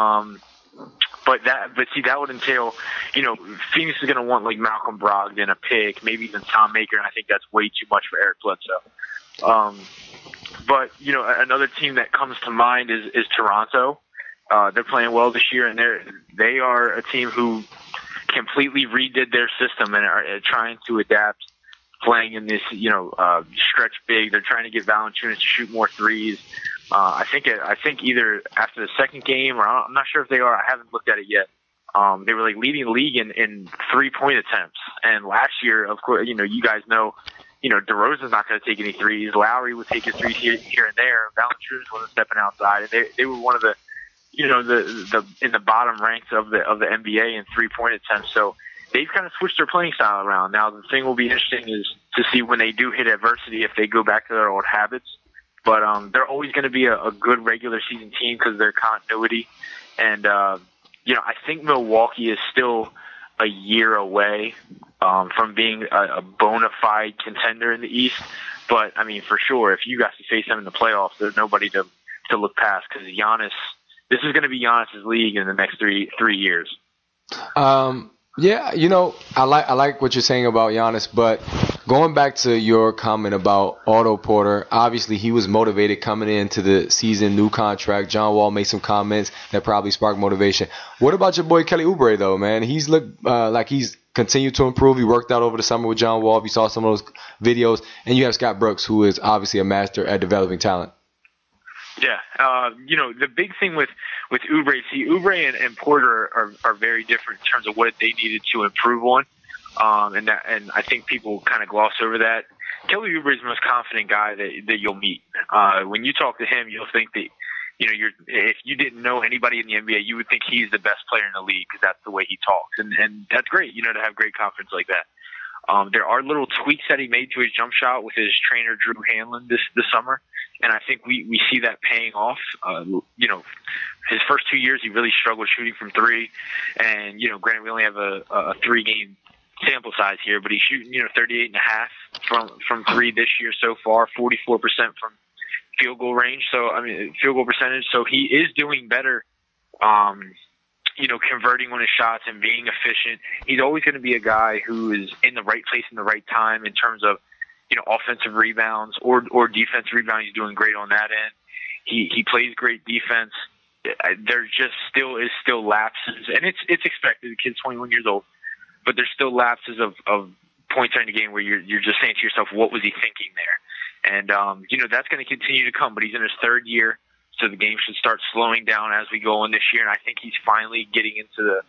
But that would entail, Phoenix is going to want like Malcolm Brogdon, a pick, maybe even Tom Maker, and I think that's way too much for Eric Bledsoe. But, another team that comes to mind is Toronto. They're playing well this year, and they are a team who completely redid their system and are trying to adapt, playing in this, stretch big. They're trying to get Valanciunas to shoot more threes. I think either after the second game, or I'm not sure if they are. I haven't looked at it yet. They were like leading the league in 3-point attempts. And last year, of course, you guys know, DeRozan's not going to take any threes. Lowry would take his threes here and there. Valanciunas wasn't stepping outside, and they were one of the, the in the bottom ranks of the NBA in 3-point attempts. So they've kind of switched their playing style around. Now the thing will be interesting is to see when they do hit adversity if they go back to their old habits. But they're always going to be a good regular season team because of their continuity. And I think Milwaukee is still a year away from being a bona fide contender in the East. But, I mean, for sure, if you guys to face them in the playoffs, there's nobody to look past because this is going to be Giannis's league in the next three years. Yeah, I like what you're saying about Giannis, but going back to your comment about Otto Porter, obviously he was motivated coming into the season, new contract. John Wall made some comments that probably sparked motivation. What about your boy Kelly Oubre, though, man? He's looked like he's continued to improve. He worked out over the summer with John Wall. If you saw some of those videos. And you have Scott Brooks, who is obviously a master at developing talent. Yeah, the big thing with Oubre and Porter are very different in terms of what they needed to improve on, and I think people kind of gloss over that. Kelly Oubre is the most confident guy that you'll meet. When you talk to him, you'll think that if you didn't know anybody in the NBA, you would think he's the best player in the league because that's the way he talks, and that's great, to have great confidence like that. There are little tweaks that he made to his jump shot with his trainer Drew Hanlon this summer, and I think we see that paying off. His first 2 years he really struggled shooting from three, and granted we only have a 3-game sample size here, but he's shooting 38.5 from three this year so far, 44% from field goal range. So field goal percentage. So he is doing better. Converting on his shots and being efficient. He's always going to be a guy who is in the right place in the right time in terms of, offensive rebounds or defensive rebounds. He's doing great on that end. He plays great defense. There just still lapses, and it's expected. The kid's 21 years old, but there's still lapses of points during the game where you're just saying to yourself, what was he thinking there? And, that's going to continue to come, but he's in his third year. So the game should start slowing down as we go on this year, and I think he's finally getting into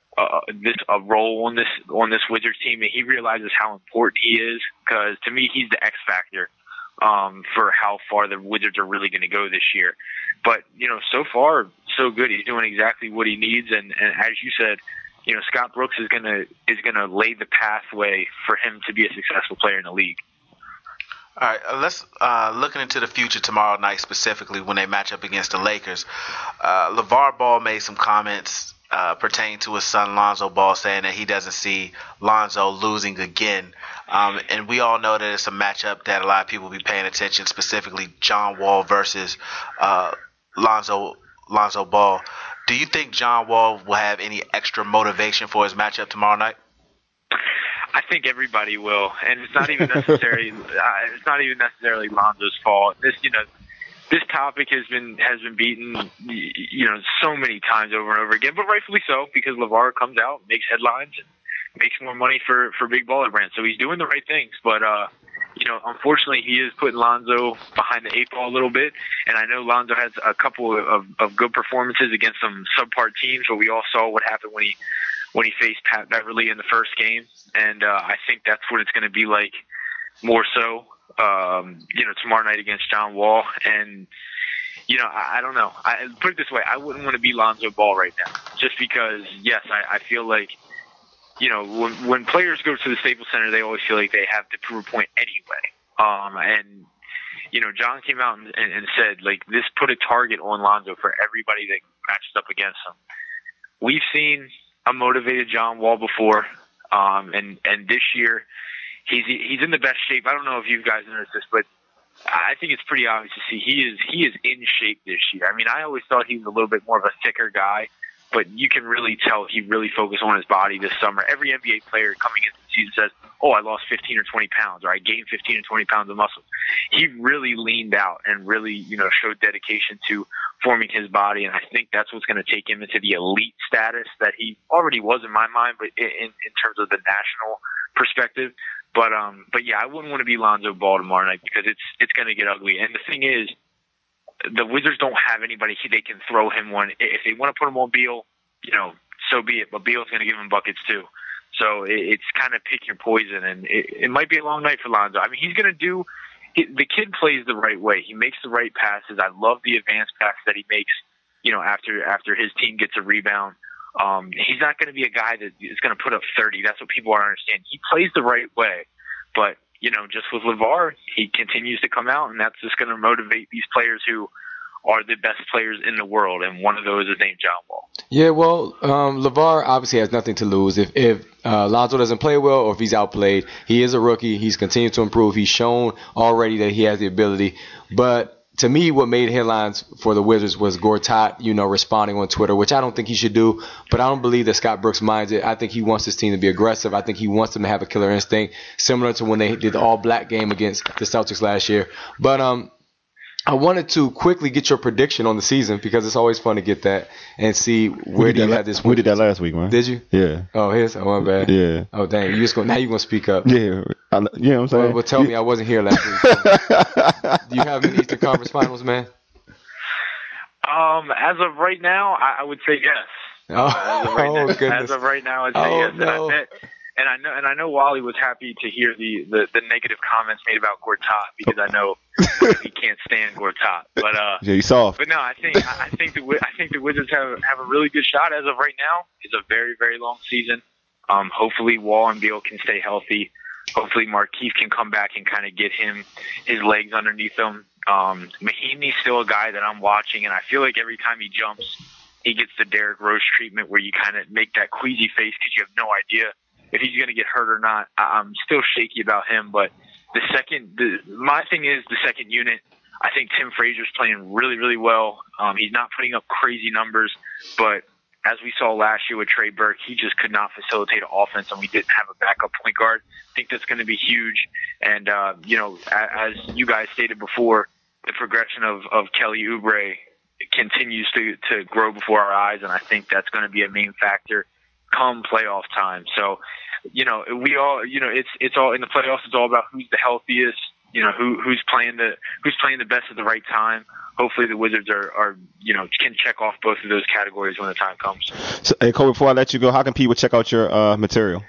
a role on this Wizards team, and he realizes how important he is. Because to me, he's the X factor for how far the Wizards are really going to go this year. But so far so good. He's doing exactly what he needs, and as you said, Scott Brooks is gonna lay the pathway for him to be a successful player in the league. All right, let's looking into the future tomorrow night specifically when they match up against the Lakers. LeVar Ball made some comments pertaining to his son Lonzo Ball, saying that he doesn't see Lonzo losing again. And we all know that it's a matchup that a lot of people will be paying attention, specifically John Wall versus Lonzo Ball. Do you think John Wall will have any extra motivation for his matchup tomorrow night? I think everybody will, and it's not even necessarily Lonzo's fault. This topic has been beaten, so many times over and over again, but rightfully so, because LeVar comes out, makes headlines, and makes more money for Big Baller Brand. So he's doing the right things, but unfortunately, he is putting Lonzo behind the 8 ball a little bit, and I know Lonzo has a couple of good performances against some subpar teams, but we all saw what happened when he faced Pat Beverly in the first game. And I think that's what it's going to be like more so, tomorrow night against John Wall. And, I don't know. I put it this way. I wouldn't want to be Lonzo Ball right now just because, yes, I feel like, when players go to the Staples Center, they always feel like they have to prove a point anyway. And, John came out and said, like, this put a target on Lonzo for everybody that matches up against him. We've seen a motivated John Wall before. And this year he's in the best shape. I don't know if you guys noticed this, but I think it's pretty obvious to see he is in shape this year. I mean, I always thought he was a little bit more of a thicker guy, but you can really tell he really focused on his body this summer. Every NBA player coming into the season says, oh, I lost 15 or 20 pounds, or I gained 15 or 20 pounds of muscle. He really leaned out and really, showed dedication to forming his body, and I think that's what's going to take him into the elite status that he already was in my mind, but in terms of the national perspective. But yeah, I wouldn't want to be Lonzo Ball tomorrow night because it's going to get ugly. And the thing is, the Wizards don't have anybody they can throw him one. If they want to put him on Beal, so be it. But Beal's going to give him buckets too. So it's kind of pick your poison, and it might be a long night for Lonzo. I mean, he's going to do. The kid plays the right way. He makes the right passes. I love the advanced passes that he makes. After his team gets a rebound. He's not going to be a guy that is going to put up 30. That's what people aren't understanding. He plays the right way, but just with LeVar, he continues to come out, and that's just going to motivate these players who are the best players in the world, and one of those is named John Wall. Yeah, well, LeVar obviously has nothing to lose. If Lonzo doesn't play well or if he's outplayed, he is a rookie. He's continued to improve. He's shown already that he has the ability. But to me, what made headlines for the Wizards was Gortat, responding on Twitter, which I don't think he should do. But I don't believe that Scott Brooks minds it. I think he wants his team to be aggressive. I think he wants them to have a killer instinct, similar to when they did the all-black game against the Celtics last year. But I wanted to quickly get your prediction on the season because it's always fun to get that and see where do you have this. We did that last week, man. Did you? Yeah. Oh, my bad. Yeah. Oh, dang. Now you're going to speak up. Yeah. You know what I'm saying? Well, tell me I wasn't here last week. So. Do you have any Eastern Conference Finals, man? As of right now, I would say yes. Goodness. As of right now, I'd say yes. No. And I know Wally was happy to hear the negative comments made about Gortat because I know he can't stand Gortat. But yeah, he's soft. But no, I think the Wizards have a really good shot as of right now. It's a very, very long season. Hopefully Wall and Beal can stay healthy. Hopefully Markieff can come back and kind of get his legs underneath him. Mahinmi's still a guy that I'm watching, and I feel like every time he jumps, he gets the Derrick Rose treatment where you kind of make that queasy face because you have no idea if he's going to get hurt or not. I'm still shaky about him, but my thing is the second unit. I think Tim Frazier's playing really, really well. He's not putting up crazy numbers, but as we saw last year with Trey Burke, he just could not facilitate an offense, and we didn't have a backup point guard. I think that's going to be huge. And, as you guys stated before, the progression of Kelly Oubre continues to grow before our eyes, and I think that's going to be a main factor come playoff time. So, we all, it's all in the playoffs. It's all about who's the healthiest, who's playing the best at the right time. Hopefully the Wizards are can check off both of those categories when the time comes. So, hey, Kobe, before I let you go, how can people check out your material?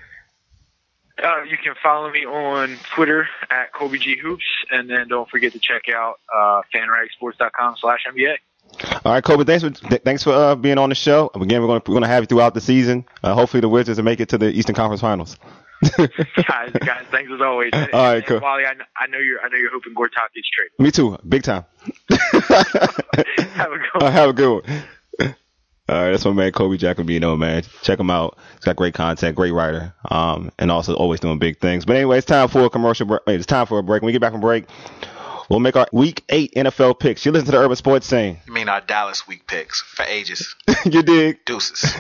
You can follow me on Twitter at Kobe G Hoops, and then don't forget to check out fanragsports.com/NBA. All right, Kobe. Thanks for being on the show. Again, we're going to have you throughout the season. Hopefully, the Wizards will make it to the Eastern Conference Finals. guys, thanks as always. All right, cool. Wally, I know you're hoping Gortat gets traded. Me too, big time. Have a good one. Have a good one. All right, that's my man Kobe Giacobino, man. Check him out. He's got great content, great writer, and also always doing big things. But anyway, it's time for a commercial break. It's time for a break. When we get back from break, we'll make our Week 8 NFL picks. You listen to the Urban Sports Scene. You mean our Dallas week picks for ages. You dig? Deuces.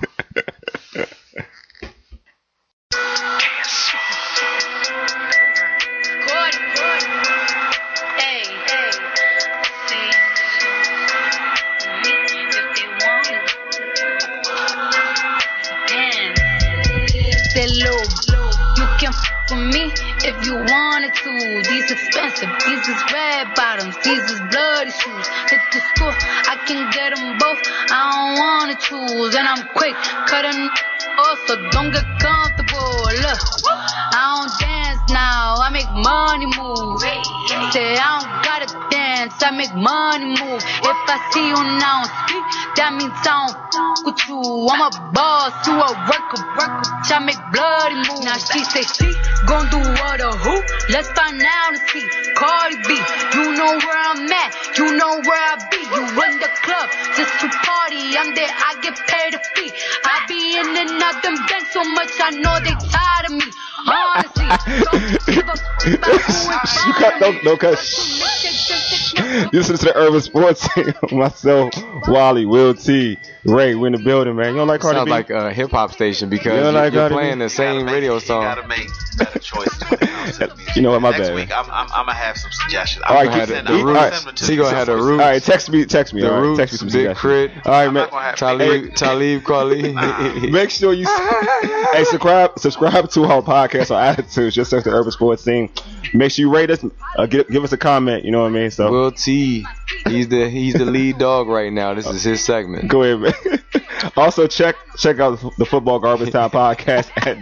Me if you wanted to. These expensive, these is red bottoms, these is bloody shoes. Hit the school, I can get them both. I don't wanna choose, and I'm quick cutting off, so don't get comfortable. Look, I don't dance now, I make money move. Say I don't gotta dance, I make money move. If I see you now speak, that means I don't with you. I'm a boss, you a worker, I make bloody moves. Now she say she gon' do what or who? Let's find out and see. Cardi B, you know where I'm at, you know where I be. You in the club just to party, I'm there, I get paid a fee. I be in and out them banks so much, I know they tired of me. Honestly, don't give a fuck about who No cut. You listen to the Urban Sports Scene. Myself, Wally, Will T. Ray, we're in the building, man. You don't like Cardi Sounds B? like a hip hop station because You don't like you're Cardi B? playing the same radio You song. gotta make better choices when it comes to the music. You know what, my Next bad. week, I'm gonna have some suggestions. All right, I'm gonna keep- send the them- Roots- I'm gonna send them to He you. gonna have the All Roots. right, text me. The All right, Roots, text me some Big suggestions. Crit. All right, I'm man. not gonna have Talib Kweli. Make sure you hey subscribe to our podcast on iTunes. Just search the Urban Sports Scene. Make sure you rate us. Give us a comment. You know what I mean. So Will T. He's the lead dog right now. This is his segment. go ahead, man. Also check out the Football Garbage Time podcast at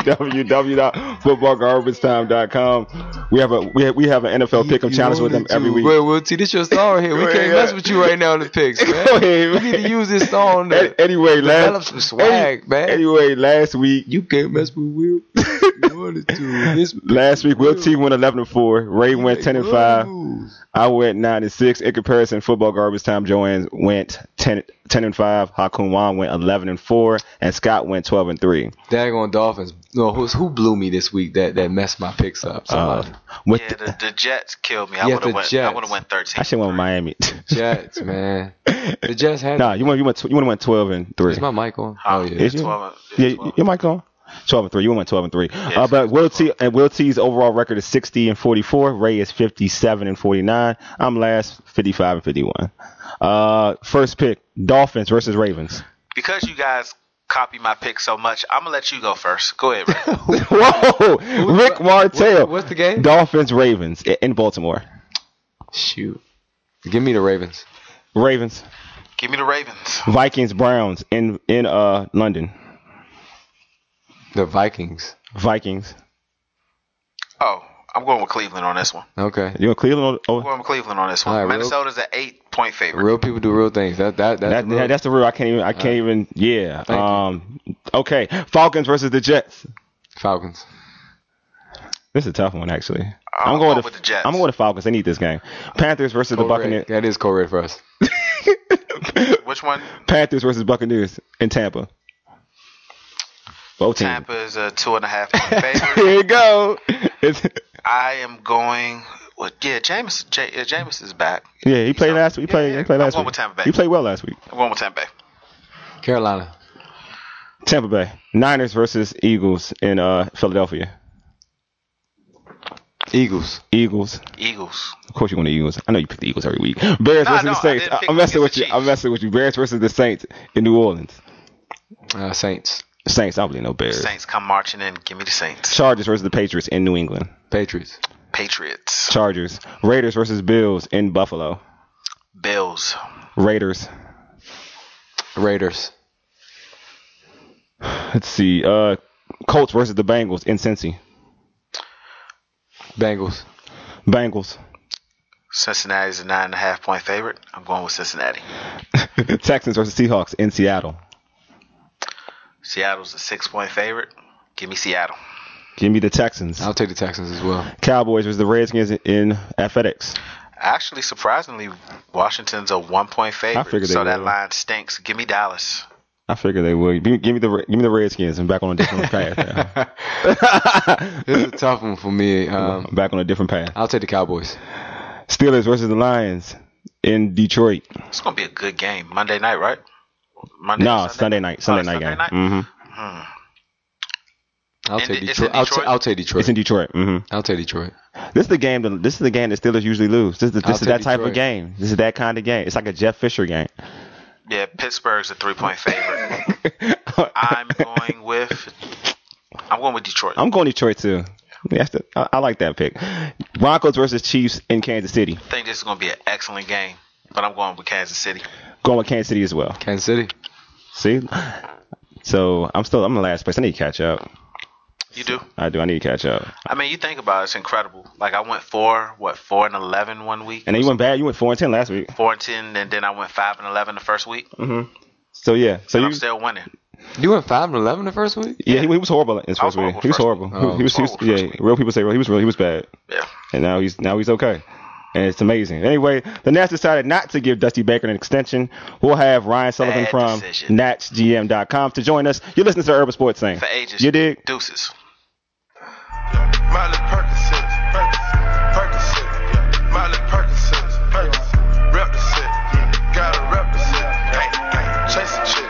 www.footballgarbagetime.com. We have an NFL pick'em challenge with them every week. Wait, Will T, this your song here. We Go can't ahead. mess with you right now in the picks, man. Go ahead, We need to use this song to Anyway, develop some swag, man. Anyway, last week You can't mess with Will. You wanted to. This Last week, Will T went 11-4. Ray went 10-5. I went 9-6. In comparison, Football Garbage Time, Joanne went 10-5. Hakum Wan went 11-4, and Scott went 12-3. Daggone Dolphins. No, who blew me this week? That messed my picks up. Somebody. With Yeah, the Jets killed me. Yeah, I would the have went. I Jets. would have went 13. I should went with Miami. Jets, man. The Jets had. Nah, you went 12-3. Is my mic on? Oh, Oh yeah. Is you? 12. Yeah, your mic on. 12-3. You went 12-3. Yes. But Will T's overall record is 60-44. Ray is 57-49. I'm last, 55-51. First pick: Dolphins versus Ravens. Because you guys copy my pick so much, I'm gonna let you go first. Go ahead, Ray. Whoa, Rick Martell. What's the game? Dolphins Ravens in Baltimore. Shoot. Give me the Ravens. Ravens. Give me the Ravens. Vikings Browns in London. The Vikings. Vikings. Oh, I'm going with Cleveland on this one. Okay. You know Cleveland? I'm going with Cleveland on this one. All right, Minnesota's an 8-point favorite. Real people do real things. That's real. That's the rule. I can't even. Yeah. Thank Okay. Falcons versus the Jets. Falcons. This is a tough one, actually. I'm going with the Jets. I'm going to Falcons. They need this game. Panthers versus the Buccaneers. That is co-red for us. Which one? Panthers versus Buccaneers in Tampa. Both teams. Tampa is a 2.5 point favorite. Here you go. I am going with Jameis is back. Yeah, he played last week. He played last I'm week. going with Tampa Bay. He played well last week. I'm going with Tampa Bay. Carolina. Tampa Bay. Niners versus Eagles in Philadelphia. Eagles. Eagles. Of course, you want the Eagles. I know you pick the Eagles every week. Bears versus the Saints. I'm messing with you. Bears versus the Saints in New Orleans. Saints. Saints. I don't believe no Bears. Saints come marching in. Give me the Saints. Chargers versus the Patriots in New England. Patriots. Chargers. Raiders versus Bills in Buffalo. Bills. Raiders. Let's see. Colts versus the Bengals in Cincy. Bengals. Cincinnati's a 9.5 point favorite. I'm going with Cincinnati. Texans versus Seahawks in Seattle. Seattle's a 6-point favorite. Give me Seattle. Give me the Texans. I'll take the Texans as well. Cowboys versus the Redskins in FedEx. Actually, surprisingly, Washington's a 1-point favorite. figured they so that would. line stinks. Give me Dallas. I figured they would. Give me the Redskins and back on a different path. This is a tough one for me. Back on a different path. I'll take the Cowboys. Steelers versus the Lions in Detroit. It's going to be a good game. Monday night, right? Sunday night. Sunday night game. Mm-hmm. I'll take it's Detroit. in Detroit? I'll take Detroit. It's in Detroit. Mm-hmm. I'll take Detroit. This is the game. This is the game that Steelers usually lose. This is I'll that take type of Detroit. game. This is that kind of game. It's like a Jeff Fisher game. Yeah, Pittsburgh's a 3-point favorite. I'm going with Detroit. I'm going Detroit too. I like that pick. Broncos versus Chiefs in Kansas City. I think this is going to be an excellent game, but I'm going with Kansas City. Going with Kansas City as well. Kansas City. See? So I'm the last place. I need to catch up. You do? I do. I need to catch up. I mean, you think about it, it's incredible. Like I went 4-11 one week. And then you went bad. You went 4-10 last week. 4-10, and then I went 5-11 the first week. Mm-hmm. So yeah. So And you I'm still winning. You went 5-11 the first week? Yeah, he was horrible in his first week. He was horrible. He was real people say he was bad. Yeah. And now he's okay. And it's amazing. Anyway, the Nats decided not to give Dusty Baker an extension. We'll have Ryan Sullivan Bad from decision. NatsGM.com to join us. You're listening to Urban Sports Thing. For ages. You dig? Deuces. Miley Percocet, Miley Percocet, rep the set, gotta rep the set, chase a chick.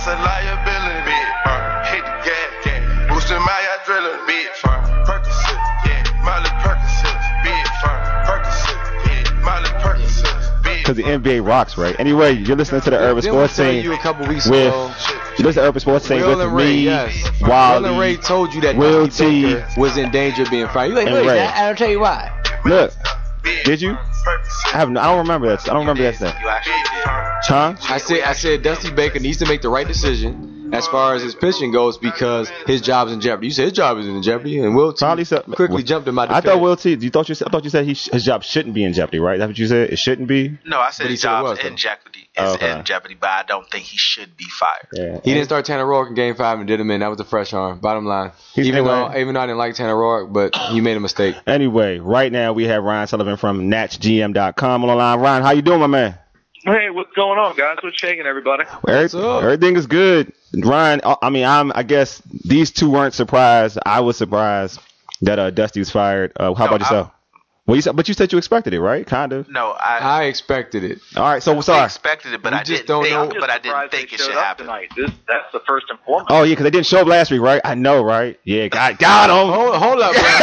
That's a liability, big firm. Hit the gas, boosting my adrenaline, big firm. Percocet, yeah, Miley Percocet, big firm. Percocet, yeah, Miley Percocet, big. Because the NBA rocks, right? Anyway, you're listening to the Urban Sports Team. You a couple weeks with ago. you listen to Urban Sports Team Will with and Ray, me, yes. Wildy, Will and Ray told you that Will Dusty T, Baker was in danger of being fired. You like, and wait, Ray. I'll tell you why. Look, did you? I don't remember that. I don't remember that thing. You actually did. Huh? I said Dusty Baker needs to make the right decision as far as his pitching goes because his job's in jeopardy. You said his job is in jeopardy, and Will T quickly jumped in my defense. I thought Will T. I thought you said his job shouldn't be in jeopardy, right? That's what you said. It shouldn't be. No, I said his job's in jeopardy. It's Okay. in jeopardy, but I don't think he should be fired. Yeah. He didn't start Tanner Roark in Game 5 and did him in. That was a fresh arm. Bottom line. Even though I didn't like Tanner Roark, but he made a mistake. Anyway, right now we have Ryan Sullivan from NatchGM.com on the line. Ryan, how you doing, my man? Hey, what's going on, guys? What's shaking, everybody? Everything is good. Ryan, I guess these two weren't surprised. I was surprised that Dusty was fired. How about yourself? But you said you expected it, right? Kind of. No, I expected it. All right, so sorry. I expected it, but I didn't think it should happen. That's the first and foremost. Oh yeah, because they didn't show up last week, right? I know, right? Yeah, got him. Hold up, bro.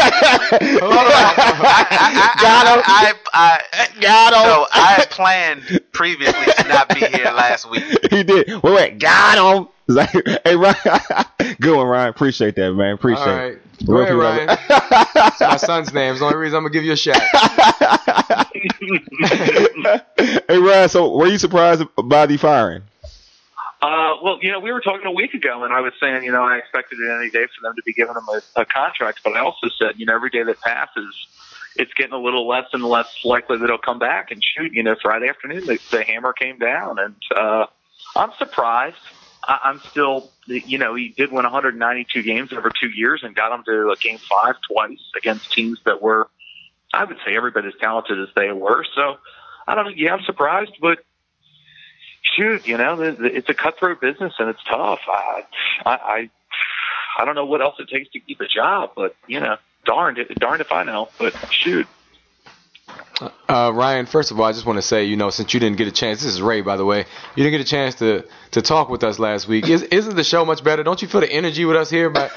Got him. No, I had planned previously to not be here last week. He did. Wait, got him. Like, hey, Ryan. Good one, Ryan. Appreciate that, man. Appreciate it. Go ahead, Ryan. It's my son's name. It's the only reason I'm going to give you a shot. Hey, Ryan, so were you surprised by the firing? Well, we were talking a week ago, and I was saying, I expected it any day for them to be giving him a contract, but I also said, every day that passes, it's getting a little less and less likely that he'll come back and shoot. Friday afternoon, the hammer came down, and I'm surprised. I'm still, he did win 192 games over 2 years and got them to a Game 5 twice against teams that were, I would say, every bit as talented as they were. So, I don't know. Yeah, I'm surprised, but shoot, it's a cutthroat business and it's tough. I don't know what else it takes to keep a job, but, darned if I know, but shoot. Ryan, first of all, I just want to say, since you didn't get a chance, this is Ray, by the way, you didn't get a chance to talk with us last week. Isn't the show much better? Don't you feel the energy with us here? But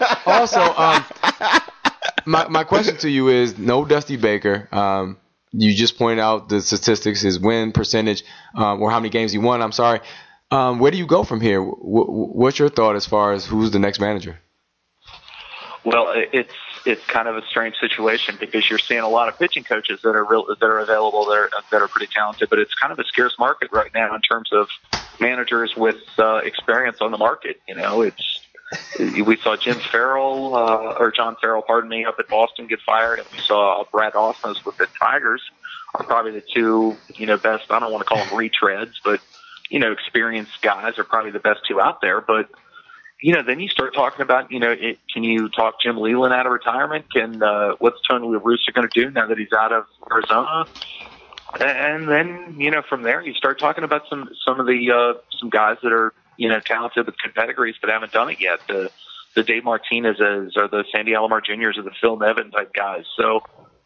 my question to you is, no Dusty Baker. You just pointed out the statistics, his win percentage, or how many games he won. I'm sorry. Where do you go from here? What's your thought as far as who's the next manager? Well, it's kind of a strange situation because you're seeing a lot of pitching coaches that are available that are pretty talented, but it's kind of a scarce market right now in terms of managers with experience on the market. We saw John Farrell, up at Boston get fired, and we saw Brad Osmus with the Tigers are probably the two best. I don't want to call them retreads, but experienced guys are probably the best two out there, but. Then you start talking about, can you talk Jim Leyland out of retirement? What's Tony La Russa going to do now that he's out of Arizona? And then, from there you start talking about some guys that are, talented with good pedigrees but haven't done it yet. The Dave Martinez's or the Sandy Alomar Jr.'s or the Phil Nevin type guys. So,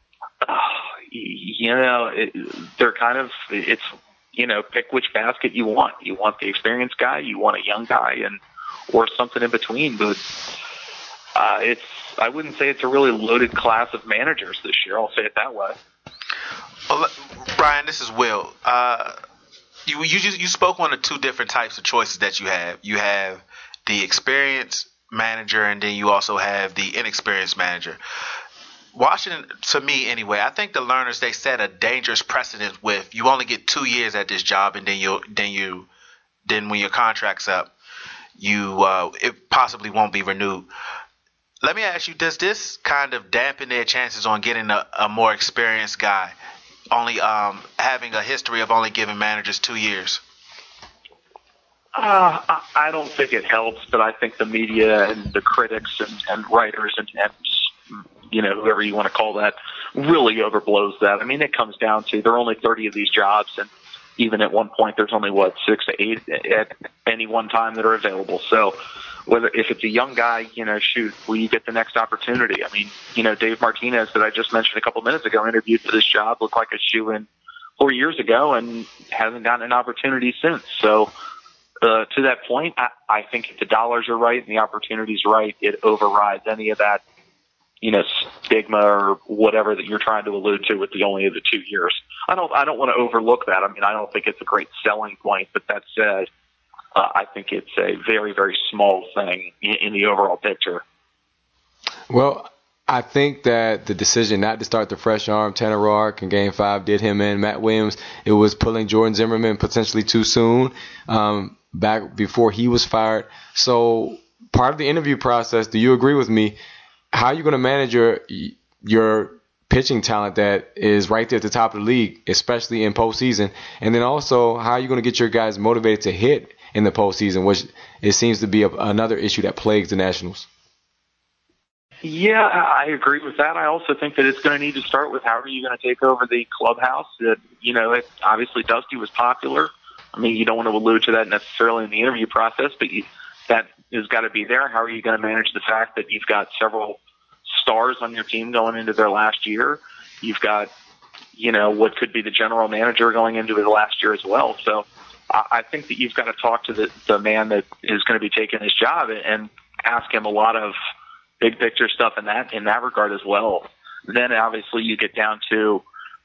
they're kind of, it's, pick which basket you want. You want the experienced guy, you want a young guy, or something in between, but I wouldn't say it's a really loaded class of managers this year. I'll say it that way. Well, Ryan, this is Will. You spoke on the two different types of choices that you have. You have the experienced manager, and then you also have the inexperienced manager. Washington, to me anyway, I think the Lerners, they set a dangerous precedent with you only get 2 years at this job, and then when your contract's up, it possibly won't be renewed. Let me ask you, does this kind of dampen their chances on getting a more experienced guy, only having a history of only giving managers 2 years? I don't think it helps, but I think the media and the critics and writers and whoever you want to call that really overblows that. I mean, it comes down to there are only 30 of these jobs, and even at one point, there's only 6 to 8 at any one time that are available. So, if it's a young guy, will you get the next opportunity? I mean, Dave Martinez that I just mentioned a couple minutes ago interviewed for this job, looked like a shoo-in 4 years ago, and hasn't gotten an opportunity since. So, to that point, I think if the dollars are right and the opportunity's right, it overrides any of that, stigma or whatever that you're trying to allude to with the only of the 2 years. I don't want to overlook that. I mean, I don't think it's a great selling point, but that said, I think it's a very, very small thing in the overall picture. Well, I think that the decision not to start the fresh arm, Tanner Roark, in Game 5 did him in. Matt Williams, it was pulling Jordan Zimmerman potentially too soon, back before he was fired. So part of the interview process, do you agree with me? How are you going to manage your pitching talent that is right there at the top of the league, especially in postseason? And then also, how are you going to get your guys motivated to hit in the postseason, which it seems to be another issue that plagues the Nationals? Yeah, I agree with that. I also think that it's going to need to start with how are you going to take over the clubhouse. Obviously Dusty was popular. I mean, you don't want to allude to that necessarily in the interview process, but that has got to be there. How are you going to manage the fact that you've got several stars on your team going into their last year? You've got, what could be the general manager going into his last year as well. So I think that you've got to talk to the man that is going to be taking his job and ask him a lot of big picture stuff in that regard as well. Then obviously you get down to,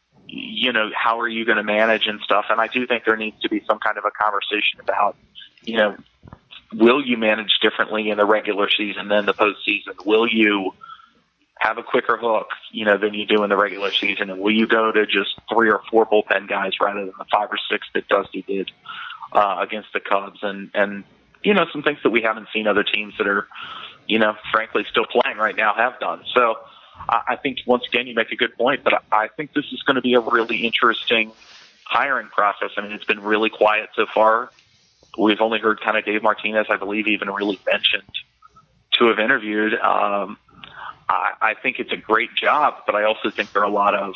how are you going to manage and stuff. And I do think there needs to be some kind of a conversation about, will you manage differently in the regular season than the postseason? Will you have a quicker hook, than you do in the regular season? And will you go to just 3 or 4 bullpen guys rather than the 5 or 6 that Dusty did against the Cubs? And some things that we haven't seen other teams that are, frankly still playing right now have done. So I think once again, you make a good point, but I think this is going to be a really interesting hiring process. I mean, it's been really quiet so far. We've only heard kind of Dave Martinez, I believe, even really mentioned to have interviewed. I think it's a great job, but I also think there's a lot of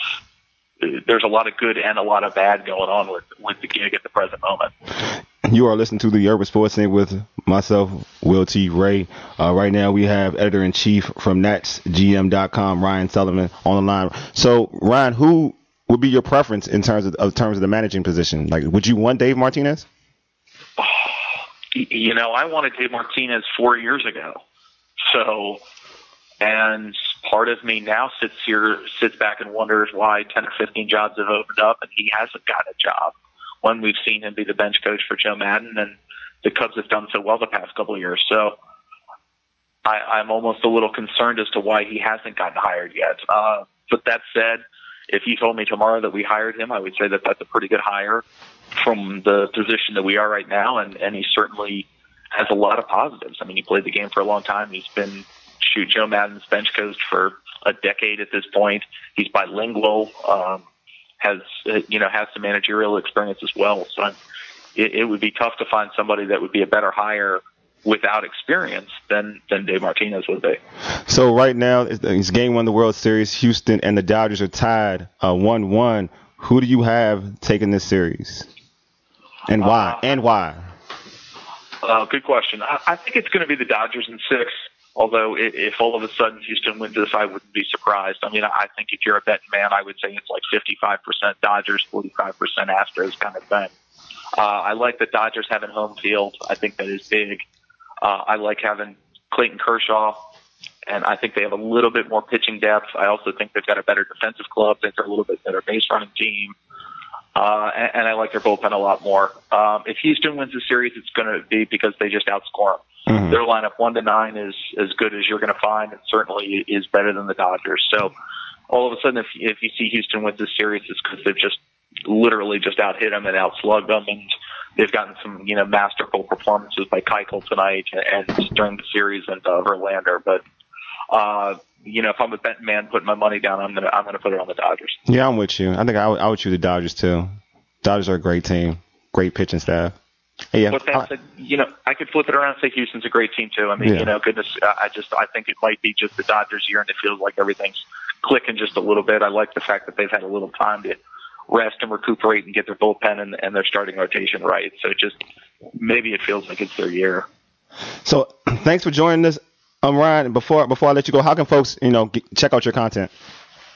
good and a lot of bad going on with the gig at the present moment. You are listening to the Urban Sports Scene with myself, Will T. Ray. Right now we have editor-in-chief from NatsGM.com, Ryan Sullivan, on the line. So, Ryan, who would be your preference in terms of the managing position? Like, would you want Dave Martinez? I wanted Dave Martinez 4 years ago. So, and part of me now sits back and wonders why 10 or 15 jobs have opened up and he hasn't got a job. When we've seen him be the bench coach for Joe Madden, and the Cubs have done so well the past couple of years. So I'm almost a little concerned as to why he hasn't gotten hired yet. But that said, if you told me tomorrow that we hired him, I would say that that's a pretty good hire from the position that we are right now. And he certainly has a lot of positives. I mean, he played the game for a long time. He's been Joe Madden's bench coach for a decade at this point. He's bilingual. Has some managerial experience as well. So it would be tough to find somebody that would be a better hire without experience than Dave Martinez would be. So right now it's Game 1 of the World Series. Houston and the Dodgers are tied 1-1. Who do you have taking this series, and why? Good question. I think it's going to be the Dodgers in 6. Although if all of a sudden Houston wins this, I wouldn't be surprised. I mean, I think if you're a betting man, I would say it's like 55% Dodgers, 45% Astros kind of thing. I like the Dodgers having home field. I think that is big. I like having Clayton Kershaw, and I think they have a little bit more pitching depth. I also think they've got a better defensive club. I think they're a little bit better base running team. And I like their bullpen a lot more. If Houston wins the series, it's going to be because they just outscore them. Mm-hmm. Their lineup 1-9 is as good as you're going to find, and certainly is better than the Dodgers. So all of a sudden, if you see Houston win this series, it's because they've just literally just out hit them and outslugged them, and they've gotten some masterful performances by Keuchel tonight and during the series and Verlander. But if I'm a betting man putting my money down, I'm gonna put it on the Dodgers. Yeah, I'm with you. I think I would choose the Dodgers too. Dodgers are a great team, great pitching staff. Yeah, but that said, I could flip it around and say Houston's a great team too. I mean, goodness, I think it might be just the Dodgers year, and it feels like everything's clicking just a little bit. I like the fact that they've had a little time to rest and recuperate and get their bullpen and their starting rotation right. So maybe it feels like it's their year. So thanks for joining us, Ryan. Before I let you go, how can folks check out your content?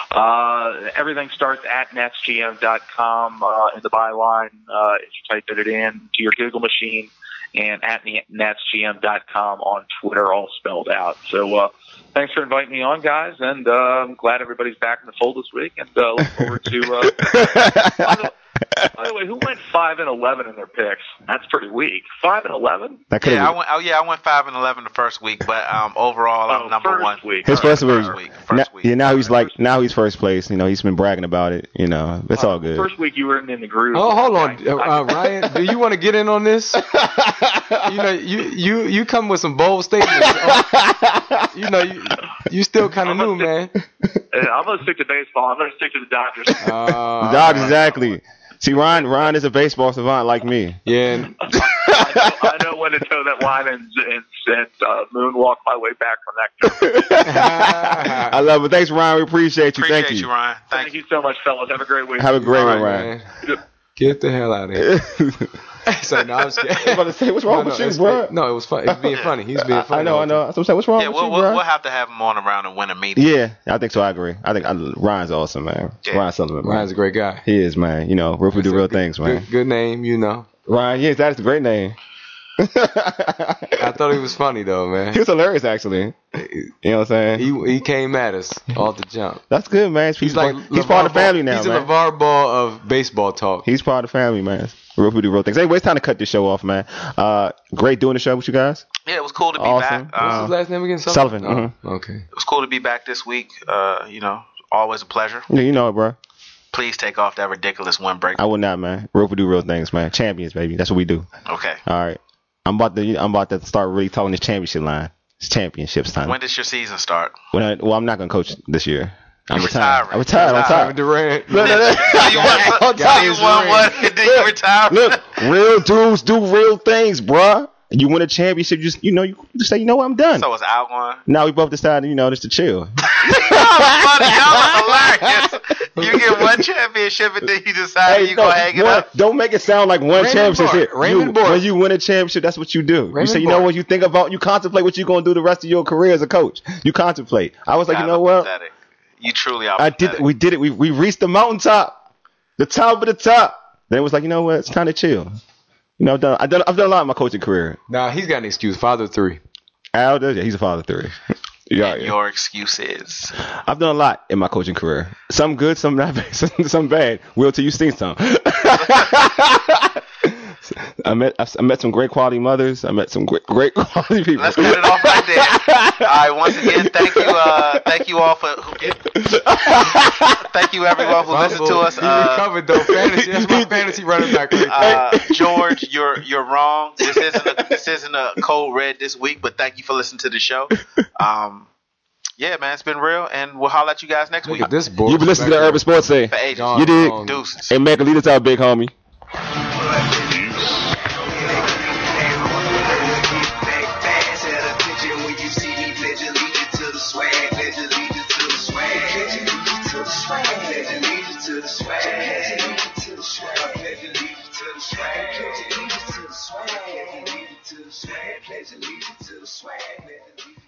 Everything starts at netsgm.com in the byline. If you type it in to your Google machine, and at netsgm.com on Twitter, all spelled out. So thanks for inviting me on, guys, and I'm glad everybody's back in the fold this week, and look forward to. By the way, who went 5-11 in their picks? That's pretty weak. 5-11? I went 5-11 the first week, but overall I'm number one. His first week. Yeah, now he's first place. You know, he's been bragging about it. You know, it's all good. First week you were in the groove. Oh, hold on, Ryan. Do you want to get in on this? You know, you come with some bold statements. You know, you still kind of new, man. I'm gonna stick to baseball. I'm gonna stick to the Dodgers. The Dodgers, exactly. See, Ryan is a baseball savant like me. Yeah. I know when to toe that line and moonwalk my way back from that. I love it. Thanks, Ryan. We appreciate you. Thank you, Ryan. Thank you so much, fellas. Have a great week. Have a great one, Ryan. Get the hell out of here. So, no, I was about to say, what's wrong with you, bro? No, it was fun. He was being funny. He's being funny. I know. That's what I'm saying. What's wrong with you, bro? We'll have to have him on around and win a meeting. Yeah, I think so. I agree. I think Ryan's awesome, man. Yeah. Ryan Sullivan, man. Ryan's a great guy. He is, man. You know, we do real things, man. Good name, you know. Ryan, yes, that is a great name. I thought he was funny, though, man. He was hilarious, actually. You know what I'm saying? He came at us off the jump. That's good, man. He's part of the family now, man. He's a LeVar Ball of baseball talk. He's part of the family, man. We do real things. Anyway, it's time to cut this show off, man. Great doing the show with you guys. Yeah, it was cool to be back. What's his last name again? Sullivan. Okay. It was cool to be back this week. You know, always a pleasure. Yeah, you know it, bro. Please take off that ridiculous windbreaker. I would not, man. We do real things, man. Champions, baby. That's what we do. Okay. All right. I'm about to start really talking this championship line. It's championships time. When does your season start? Well, I'm not gonna coach this year. I'm retiring. I'm retired. Durant. No. Did you retire? Look, real dudes do real things, bruh. You win a championship, you say, you know what, I'm done. So is Al going? Now we both decided, just to chill. Funny, hilarious. You get one championship and then you decide you're going to hang it up. Don't make it sound like one championship. Raymond Borg. When you win a championship, that's what you do. Raymond you say, Borg. you think about, you contemplate what you're going to do the rest of your career as a coach. You contemplate. I was like, you know what? Pathetic. You truly are. We did it. We reached the mountaintop, the top of the top. Then it was like, you know what? It's time to chill. I've done a lot in my coaching career. Nah, he's got an excuse. Father of 3. Al does. Yeah, he's a father of 3. Your excuse is? I've done a lot in my coaching career. Some good, some not bad, some bad. Will, till you've seen some. I met some great quality mothers. I met some great quality people. Let's cut it off right there. All right. Once again, thank you all for. Thank you everyone who listened to us. He recovered though. Fantasy. That's my fantasy running back. George, you're wrong. This isn't a code red this week, but thank you for listening to the show. Yeah, man, it's been real, and we'll holler at you guys next week. You've been listening to the Urban Sports Say. You did. Deuces. Hey, Mac, lead us out, big homie. Pledge allegiance to the swag.